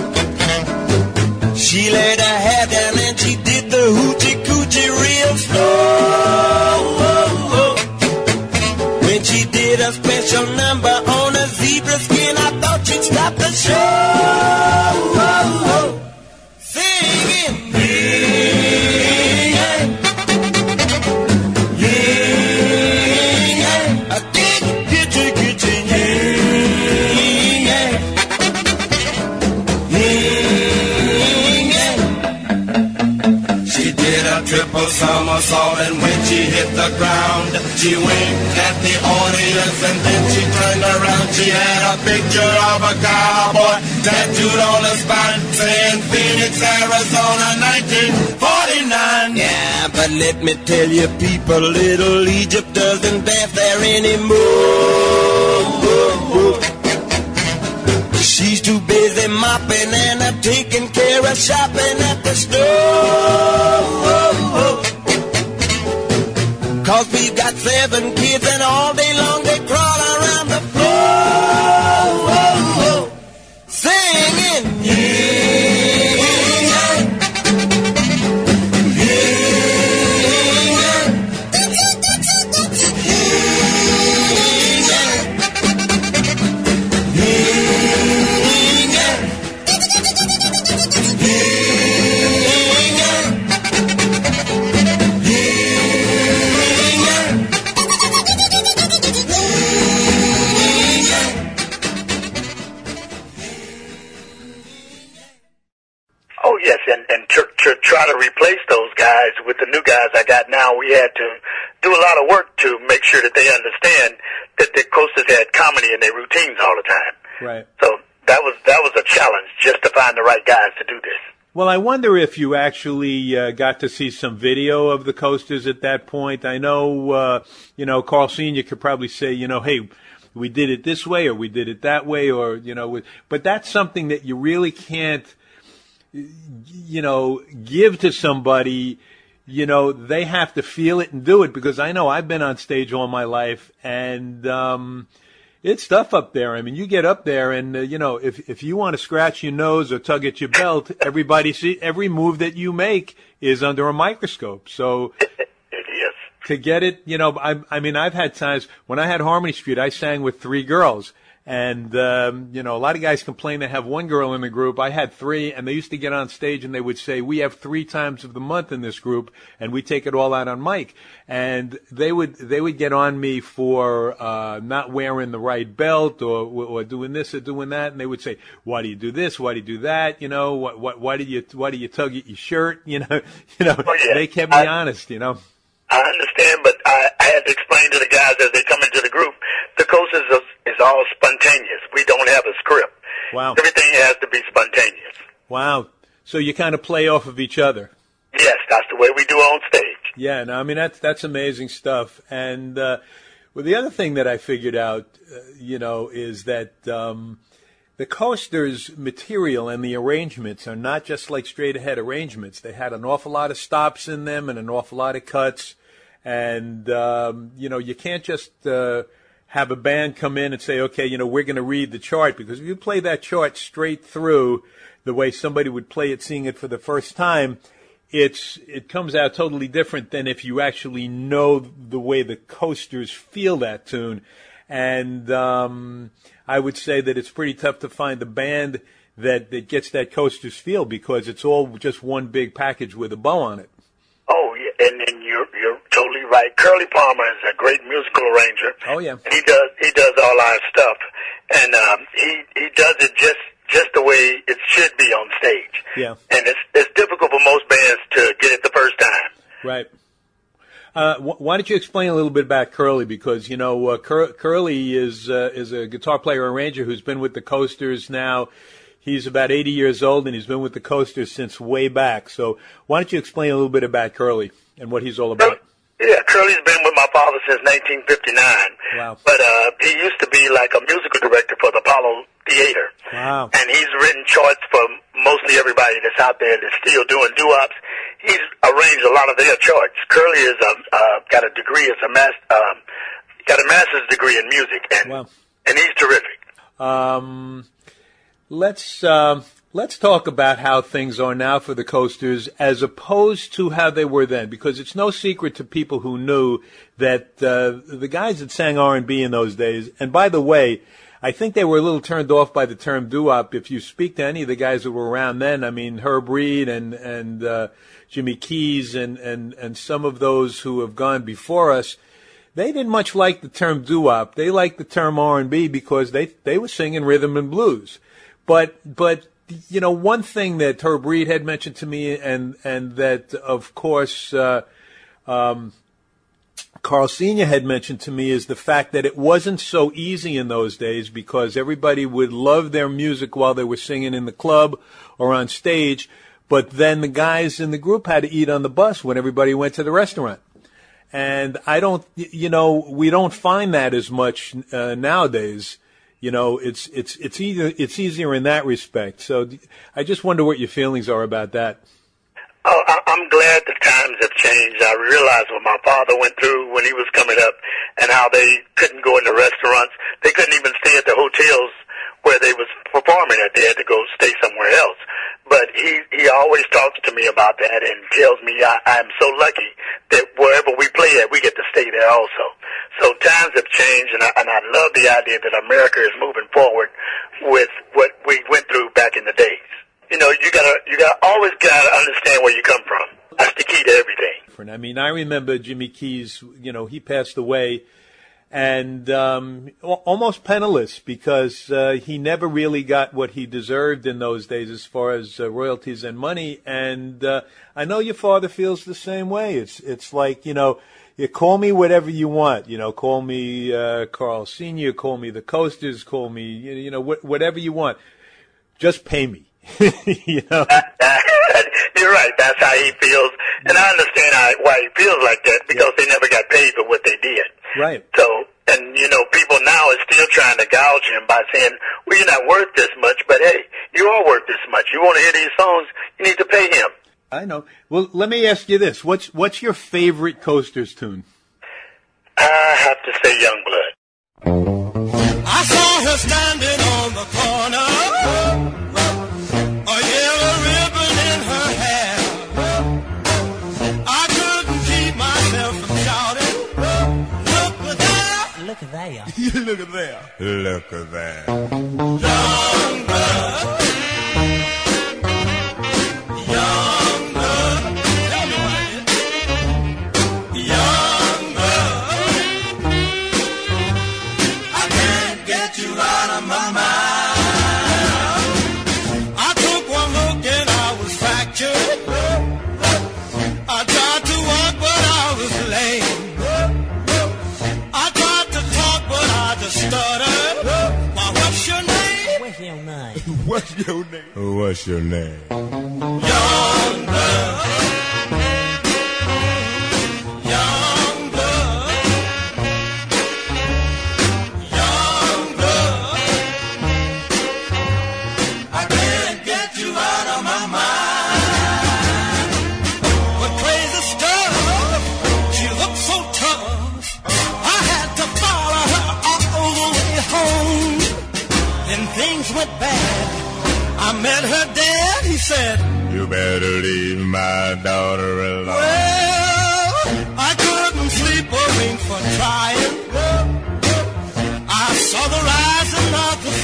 She laid her hair down and she did the hoochie coochie real slow. When she did a special number on a zebra skin, I thought she'd stop the show. Singing, triple somersault, and when she hit the ground, she winked at the audience and then she turned around. She had a picture of a cowboy tattooed on her spine saying Phoenix, Arizona, 1949. Yeah, but let me tell you people, little Egypt doesn't dance there anymore. She's too busy mopping and taking care of shopping at the store. 'Cause we've got 7 kids and all day long they crawl around the floor, singing, try to replace those guys with the new guys I got now. We had to do a lot of work to make sure that they understand that the Coasters had comedy in their routines all the time. Right. So that was a challenge just to find the right guys to do this. Well, I wonder if you actually got to see some video of the Coasters at that point. I know, Carl Sr. could probably say, hey, we did it this way or we did it that way, or, but that's something that you really can't, give to somebody. They have to feel it and do it, because I know I've been on stage all my life, and it's tough up there. I mean, you get up there and, if you want to scratch your nose or tug at your belt, every move that you make is under a microscope. So to get it, I've had times when I had Harmony Street, I sang with 3 girls. And, a lot of guys complain they have 1 girl in the group. I had 3, and they used to get on stage and they would say, we have 3 times of the month in this group, and we take it all out on mic. And they would get on me for, not wearing the right belt or doing this or doing that. And they would say, why do you do this? Why do you do that? Why do you tug at your shirt? They kept me honest, I understand, but I had to explain to the guys as they come into the group, the Coasters is all spontaneous. We don't have a script. Wow. Everything has to be spontaneous. Wow. So you kind of play off of each other. Yes, that's the way we do on stage. Yeah, no, I mean, that's amazing stuff. And, the other thing that I figured out, is that, the Coasters material and the arrangements are not just like straight ahead arrangements. They had an awful lot of stops in them and an awful lot of cuts. And, you can't just, have a band come in and say, okay, we're going to read the chart, because if you play that chart straight through the way somebody would play it, seeing it for the first time, it comes out totally different than if you actually know the way the Coasters feel that tune. And, I would say that it's pretty tough to find a band that gets that Coasters feel, because it's all just one big package with a bow on it. Oh, yeah, and you're you're totally right. Curly Palmer is a great musical arranger. Oh yeah, and he does all our stuff, and he does it just the way it should be on stage. Yeah, and it's difficult for most bands to get it the first time. Right. Why don't you explain a little bit about Curly? Because, you know, Curly is a guitar player arranger who's been with the Coasters now. He's about 80 years old, and he's been with the Coasters since way back. So why don't you explain a little bit about Curly and what he's all about? Yeah, Curly's been with my father since 1959. Wow. But he used to be like a musical director for the Apollo Theater. Wow. And he's written charts for mostly everybody that's out there that's still doing doo-wops. He's arranged a lot of their charts. Curly is got a degree as got a master's degree in music, and he's terrific. Let's talk about how things are now for the Coasters as opposed to how they were then, because it's no secret to people who knew that the guys that sang R&B in those days, and by the way, I think they were a little turned off by the term doo-wop. If you speak to any of the guys that were around then, I mean, Herb Reed and Jimmy Keys and some of those who have gone before us, they didn't much like the term doo-wop. They liked the term R&B because they were singing rhythm and blues. But you know, one thing that Herb Reed had mentioned to me, and that of course Carl Sr. had mentioned to me, is the fact that it wasn't so easy in those days because everybody would love their music while they were singing in the club or on stage, but then the guys in the group had to eat on the bus when everybody went to the restaurant. And we don't find that as much nowadays. You know, it's easier in that respect. So I just wonder what your feelings are about that. Oh, I'm glad the times have changed. I realized what my father went through when he was coming up and how they couldn't go in the restaurants. They couldn't even stay at the hotels where they was performing at. They had to go stay somewhere else. But he always talks to me about that and tells me I'm so lucky that wherever we play at, we get to stay there also. So times have changed, and I love the idea that America is moving forward with what we went through back in the days. You know, you always gotta understand where you come from. That's the key to everything. I mean, I remember Jimmy Keys, you know, he passed away and almost penniless because he never really got what he deserved in those days as far as royalties and money. And I know your father feels the same way. It's like, you know, you call me whatever you want. You know, call me Carl Sr., call me the Coasters, call me, you know, whatever you want. Just pay me. You know? You're right. That's how he feels. And I understand why he feels like that because they never got paid for what they did. Right. So, and you know, people now are still trying to gouge him by saying, well, you're not worth this much, but hey, you are worth this much. You want to hear these songs, you need to pay him. I know. Well, let me ask you this. What's your favorite Coasters tune? I have to say Youngblood. I saw her standing on the corner, a yellow ribbon in her hair. I couldn't keep myself from shouting, look at there. Look at there. Look at there. Look at that. Youngblood. What's your name? What's your name? Youngblood. Youngblood. Youngblood. I can't get you out of my mind. What crazy stuff. She looked so tough. I had to follow her all the way home. Then things went bad. I met her dad, he said, you better leave my daughter alone. Well, I couldn't sleep a wink for trying. I saw the rising of the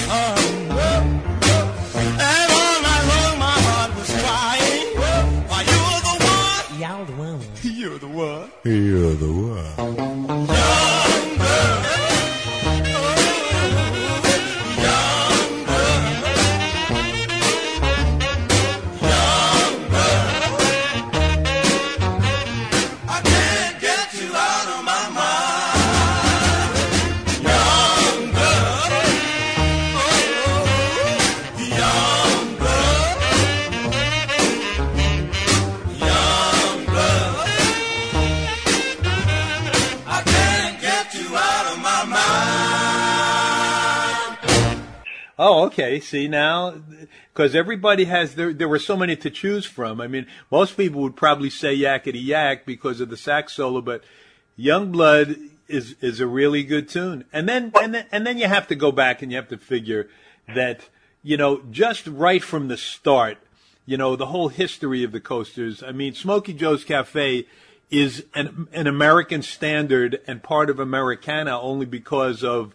sun, and all night long my heart was crying. Why, you're the one. Y'all the one. You're the one. You're the one. Oh, okay. See now, because everybody has there were so many to choose from. I mean, most people would probably say Yakety Yak because of the sax solo, but Youngblood is a really good tune. And then you have to go back and you have to figure that, you know, just right from the start, you know, the whole history of the Coasters. I mean, Smokey Joe's Cafe is an American standard and part of Americana only because of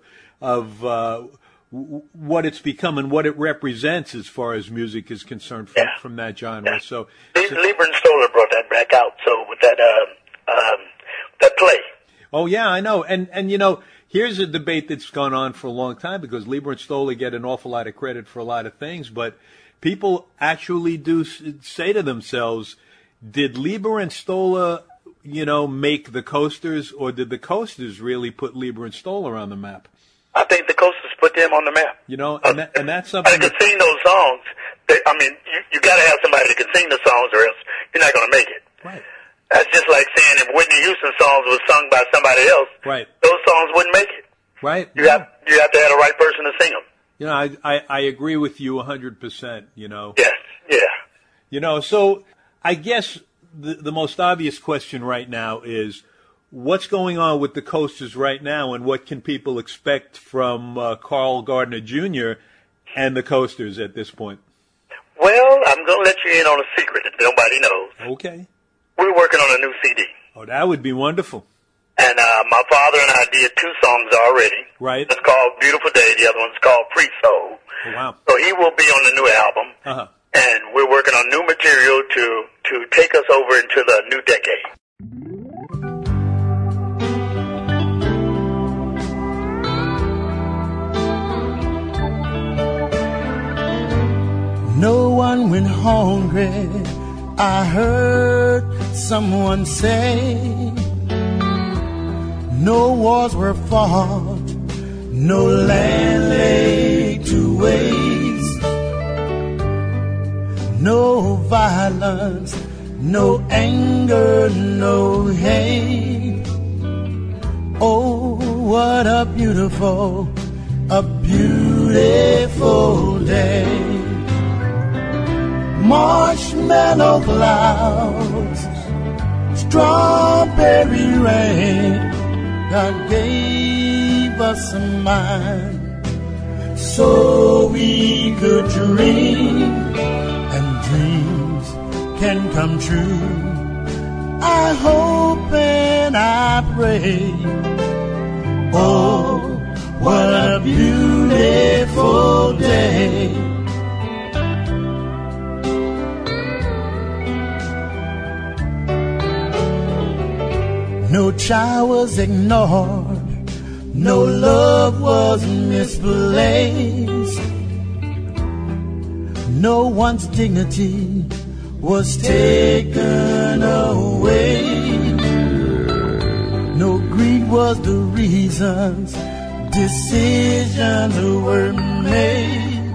what it's become and what it represents as far as music is concerned from that genre. Yeah. So Lieber and Stoller brought that back out. So with that play. Oh yeah, I know. And you know, here's a debate that's gone on for a long time because Lieber and Stoller get an awful lot of credit for a lot of things, but people actually do say to themselves, did Lieber and Stoller, you know, make the Coasters, or did the Coasters really put Lieber and Stoller on the map? I think the Coasters put them on the map. You know, and that's something. I can sing those songs. I mean, you got to have somebody that can sing the songs, or else you're not going to make it. Right. That's just like saying if Whitney Houston songs was sung by somebody else, right, those songs wouldn't make it. Right. You have to have the right person to sing them. You know, I agree with you 100%. You know. Yes. Yeah. You know, so I guess the most obvious question right now is, what's going on with the Coasters right now, and what can people expect from Carl Gardner Jr. and the Coasters at this point? Well, I'm going to let you in on a secret that nobody knows. Okay. We're working on a new CD. Oh, that would be wonderful. And my father and I did 2 songs already. Right. It's called Beautiful Day. The other one's called Pre-Soul. Oh, wow. So he will be on the new album. Uh-huh. And we're working on new material to take us over into the new decade. No one went hungry, I heard someone say. No wars were fought, no land laid to waste. No violence, no anger, no hate. Oh, what a beautiful day. Marshmallow clouds, strawberry rain. God gave us a mind so we could dream, and dreams can come true. I hope and I pray. Oh, what a beautiful day. No child was ignored, no love was misplaced. No one's dignity was taken away. No greed was the reasons decisions were made.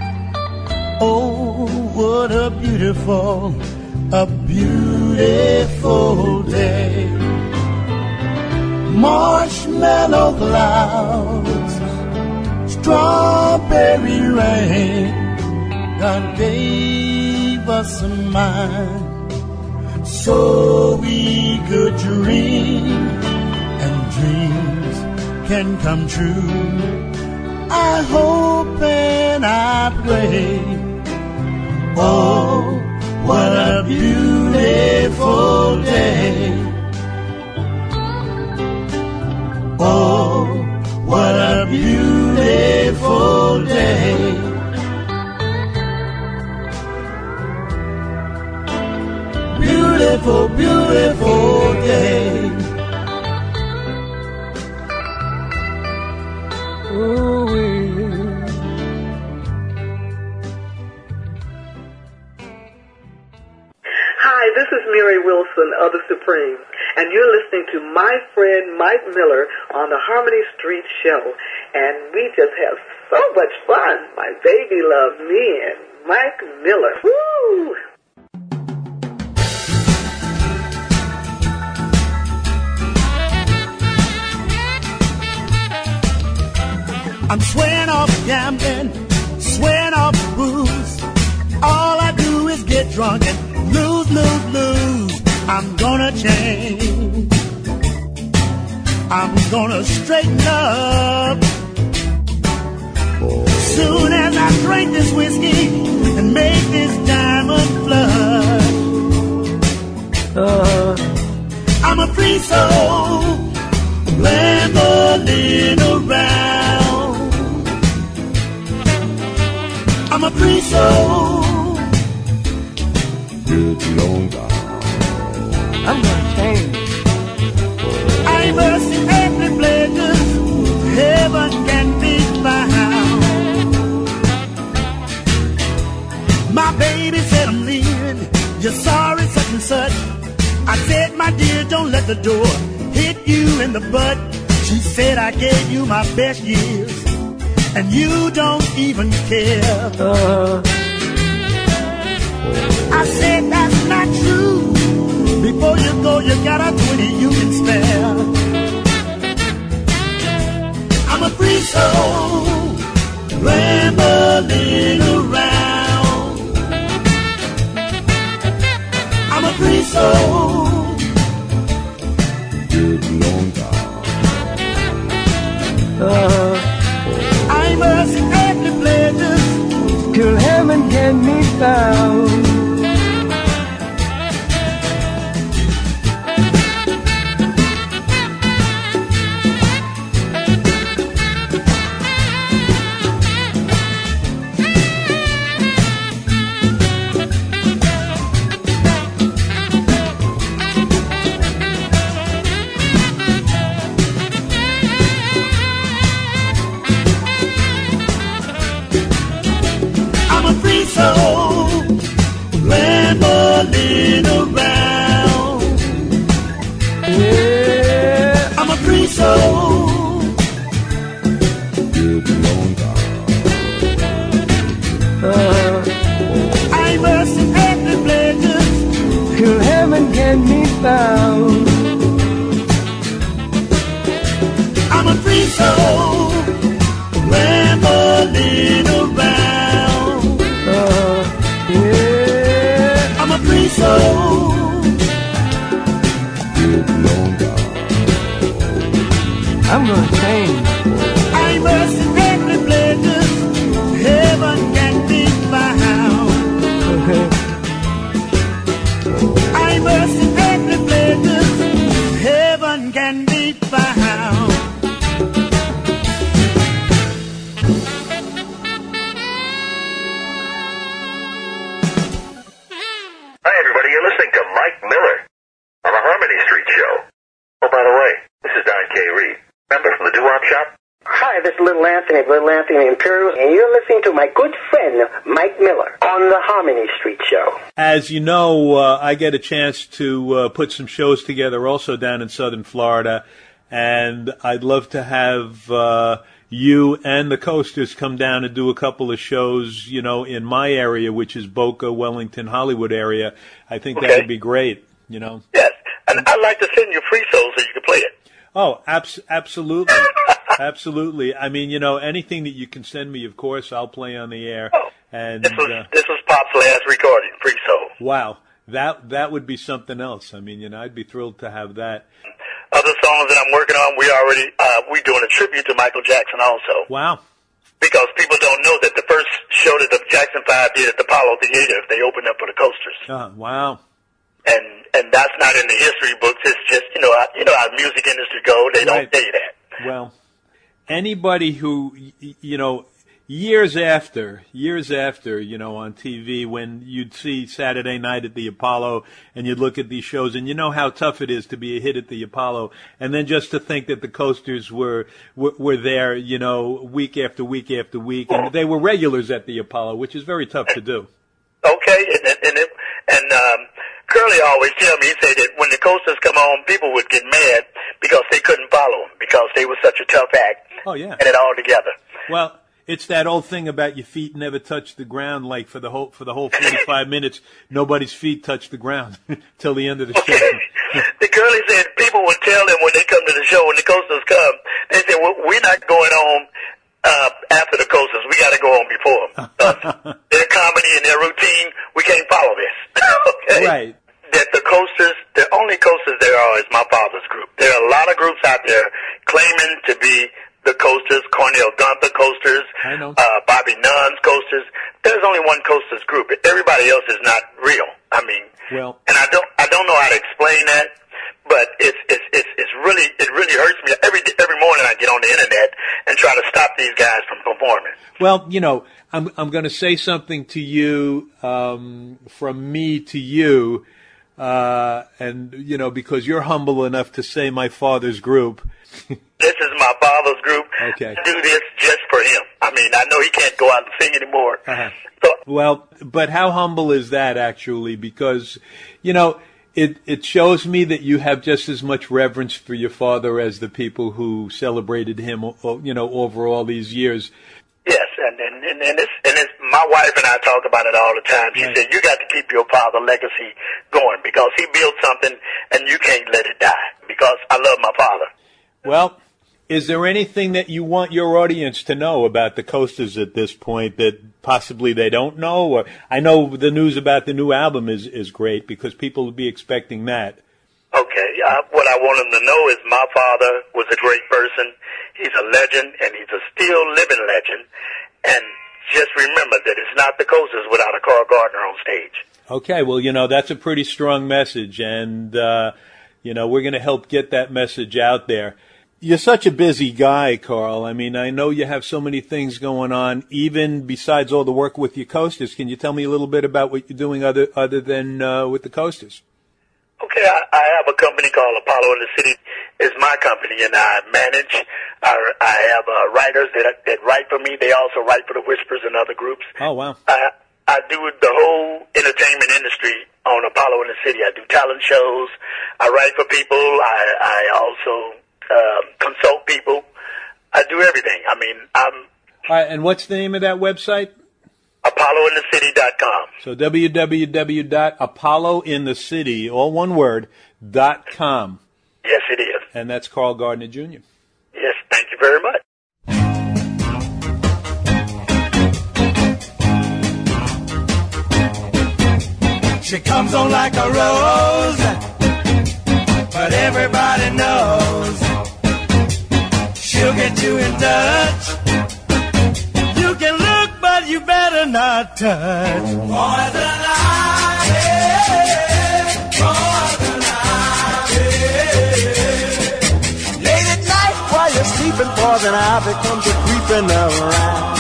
Oh, what a beautiful day. Marshmallow clouds, strawberry rain. God gave us a mind so we could dream, and dreams can come true. I hope and I pray. Oh, what a beautiful day. Oh, what a beautiful day. Beautiful, beautiful day. Supreme, and you're listening to my friend Mike Miller on the Harmony Street Show, and we just have so much fun. My baby loves me and Mike Miller. Woo! I'm swearing off gambling, swearing off booze. All I do is get drunk and lose, lose, lose. I'm gonna change. I'm gonna straighten up. Soon as I drink this whiskey and make this diamond flush. I'm a free soul, rambling around. I'm a free soul. Get long down. I'm gonna change. I'm mercy every pleasure. Heaven can be found. My baby said I'm leaving. You're sorry, such and such. I said, my dear, don't let the door hit you in the butt. She said I gave you my best years, and you don't even care. I said that's not true. Before you go, you got a 20 you can spare. I'm a free soul, rambling around. I'm a free soul. Get long down. I'm mercy every pleasure. Till heaven can be found. soul, rambling around. Yeah, I'm a free soul. Get on down. I must have the pleasures till heaven can be found. I'm a free soul, rambling around. Yeah, I'm a free soul. Get on down. I'm gonna change. I must have the pleasures heaven can be found. I must have the pleasures heaven can be found. Hi, everybody. You're listening to Mike Miller on the Harmony Street Show. Oh, by the way, this is Don K. Reed. Remember from the Doo-Wop Shop? Hi, this is Little Anthony Imperial, and you're listening to my good friend, Mike Miller, on the Harmony Street Show. As you know, I get a chance to put some shows together also down in southern Florida, and I'd love to have you and the Coasters come down and do a couple of shows, you know, in my area, which is Boca, Wellington, Hollywood area. I think that would be great, you know. Yes, and I'd like to send you free shows so you can play it. Oh, absolutely. Absolutely. I mean, you know, anything that you can send me, of course, I'll play on the air. Oh, and this was Pop's last recording, Free Soul. Wow, that would be something else. I mean, you know, I'd be thrilled to have that. Other songs that I'm working on, we're doing a tribute to Michael Jackson also. Wow. Because people don't know that the first show that the Jackson 5 did at the Apollo Theater, they opened up for the Coasters. Wow. And that's not in the history books. It's just, you know how music industry go. They don't tell you that. Well, anybody who, you know, years after, you know, on TV, when you'd see Saturday Night at the Apollo and you'd look at these shows and you know how tough it is to be a hit at the Apollo, and then just to think that the Coasters were there, you know, week after week after week, and they were regulars at the Apollo, which is very tough to do. Okay, and Kurt Curly always tell me, he said that when the coasters come on, people would get mad because they couldn't follow them because they were such a tough act. Oh, yeah. And it all together. Well, it's that old thing about your feet never touch the ground. Like for the whole 45 minutes, nobody's feet touch the ground till the end of the show. The Curly said people would tell them when they come to the show, when the coasters come, they said, well, we're not going home after the coasters. We got to go home before them. Their comedy and their routine, we can't follow this. Okay? Right. That the coasters, the only coasters there are is my father's group. There are a lot of groups out there claiming to be the coasters, Cornell Gunther coasters, Bobby Nunn's coasters. There's only one coasters group. Everybody else is not real. I mean, and I don't know how to explain that, but it really hurts me. Every morning I get on the internet and try to stop these guys from performing. Well, you know, I'm going to say something to you, from me to you, and you know, because you're humble enough to say my father's group. This is my father's group. Okay. I do this just for him. I mean, I know he can't go out and sing anymore. Well, but how humble is that actually? Because, you know, it shows me that you have just as much reverence for your father as the people who celebrated him, you know, over all these years. Yes, and it's my wife and I talk about it all the time. She said, you got to keep your father's legacy going because he built something and you can't let it die because I love my father. Well, is there anything that you want your audience to know about the Coasters at this point that possibly they don't know? Or I know the news about the new album is great because people will be expecting that. Okay, what I want them to know is my father was a great person. He's a legend, and he's a still living legend. And just remember that it's not the Coasters without a Carl Gardner on stage. Okay, well, you know, that's a pretty strong message, and, you know, we're going to help get that message out there. You're such a busy guy, Carl. I mean, I know you have so many things going on, even besides all the work with your Coasters. Can you tell me a little bit about what you're doing other than with the Coasters? Okay, I have a company called Apollo in the City. It's my company, and I manage. I have writers that write for me. They also write for the Whispers and other groups. Oh, wow. I do the whole entertainment industry on Apollo in the City. I do talent shows. I write for people. I also consult people. I do everything. I mean, I'm... All right, and what's the name of that website? ApolloInTheCity.com. So www.apollointhecity, all one word, .com. Yes, it is. And that's Carl Gardner Jr. Yes, thank you very much. She comes on like a rose, but everybody knows she'll get you in touch. You can look, but you better not touch. Poison ivy, poison ivy. Late at night while you're sleeping, poison ivy comes a creeping around.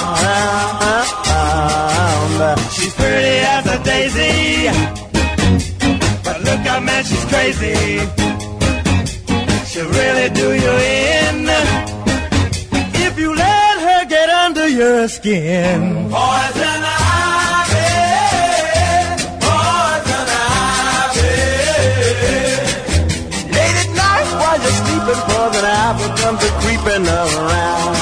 She's pretty as a daisy, but look out, man, she's crazy. She'll really do you in if you let her get under your skin. Poison ivy, poison ivy. Late at night while you're sleeping, poison ivy comes a creeping around.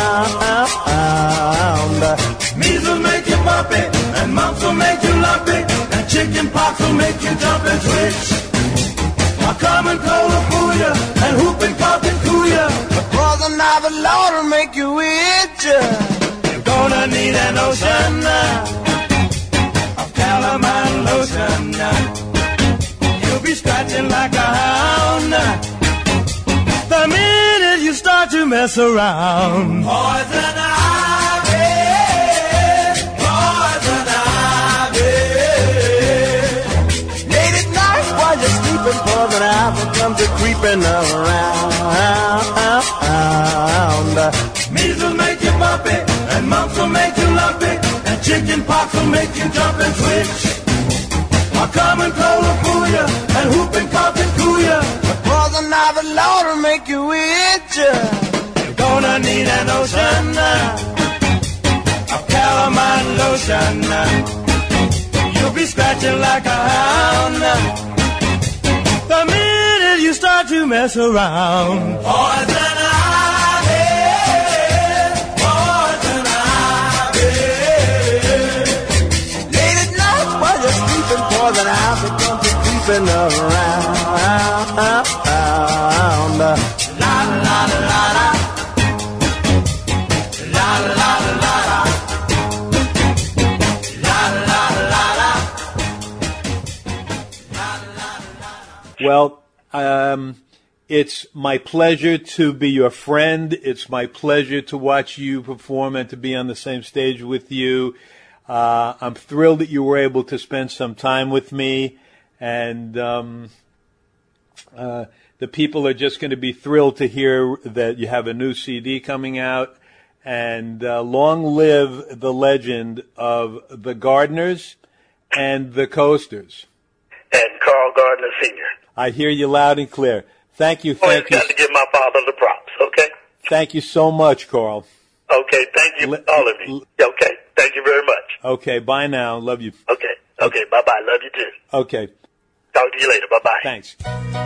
Measles make you bumpy, and mumps will make you lumpy, and chicken pox will make you jump and twitch. A common cold will fool you, and whooping cough can cool you. But poison ivy, Lord, will make you itch. You're gonna need an ocean of calamine lotion. You'll be scratching like a hound the minute you start to mess around. Poison ivy, poison ivy. Late at night while you're sleeping, poison ivy comes a creeping around. Measles make you bumpy, and mumps will make you lumpy, and chicken pox will make you jump and twitch. A common cold will fool you, and whooping cough can cool you. But poison ivy, Lord, will make you itch. You're gonna need an ocean of calamine lotion. You'll be scratching like a hound you start to mess around. Poison ivy, poison ivy. Late at night while you're sleeping, poison ivy comes creeping around. La la la la la. La la la la. La la la la. Well, it's my pleasure to be your friend. It's my pleasure to watch you perform and to be on the same stage with you. I'm thrilled that you were able to spend some time with me, and the people are just going to be thrilled to hear that you have a new CD coming out. And long live the legend of the Gardners and the Coasters. And Carl Gardner Sr. I hear you loud and clear. Thank you. Always got to give my father the props, okay? Thank you so much, Carl. Okay, thank you, all of you. Okay, thank you very much. Okay, bye now. Love you. Okay, bye-bye. Love you too. Okay. Talk to you later. Bye-bye. Thanks.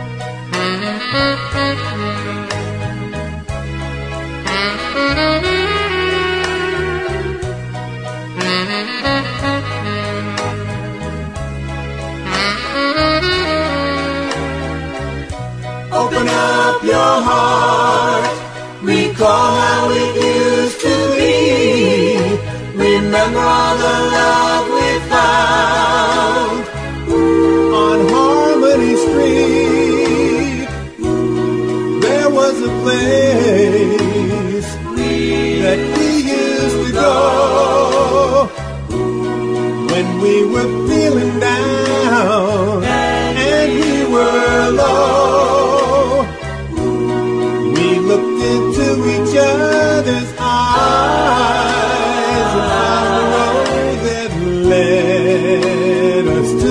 Open up your heart, recall how it used to be. Remember all the love we found on Harmony Street. There was a place that we used to go when we were feeling down and we were low. Looked into each other's eyes and found the road that led us to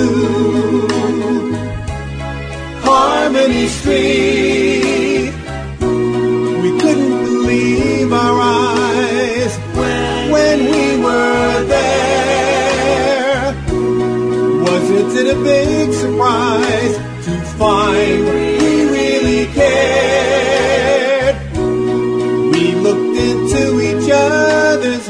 Harmony Street. We couldn't believe our eyes when we were there. Wasn't it a big surprise to find we really cared? Looked into each other's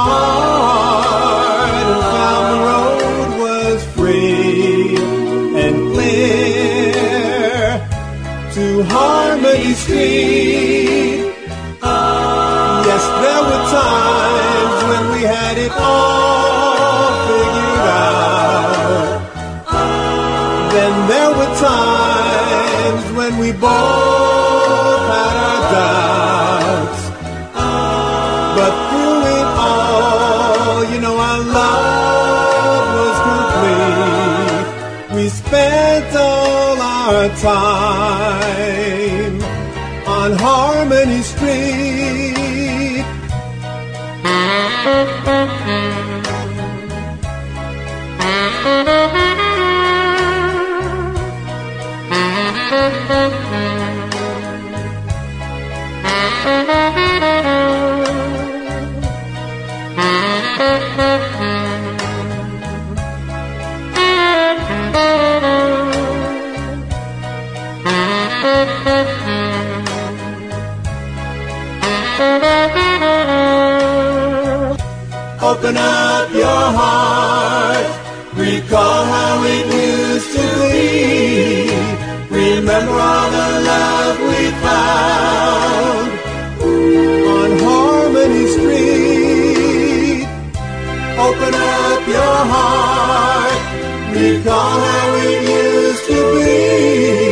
heart and found the road was free and clear to Harmony Street. Yes, there were times when we had it all figured out. Then there were times when we both had our doubts. But through it all, you know, our love was complete. We spent all our time on Harmony Street. Open up your heart, recall how it used to be. Remember all the love we found on Harmony Street. Open up your heart, recall how it used to be.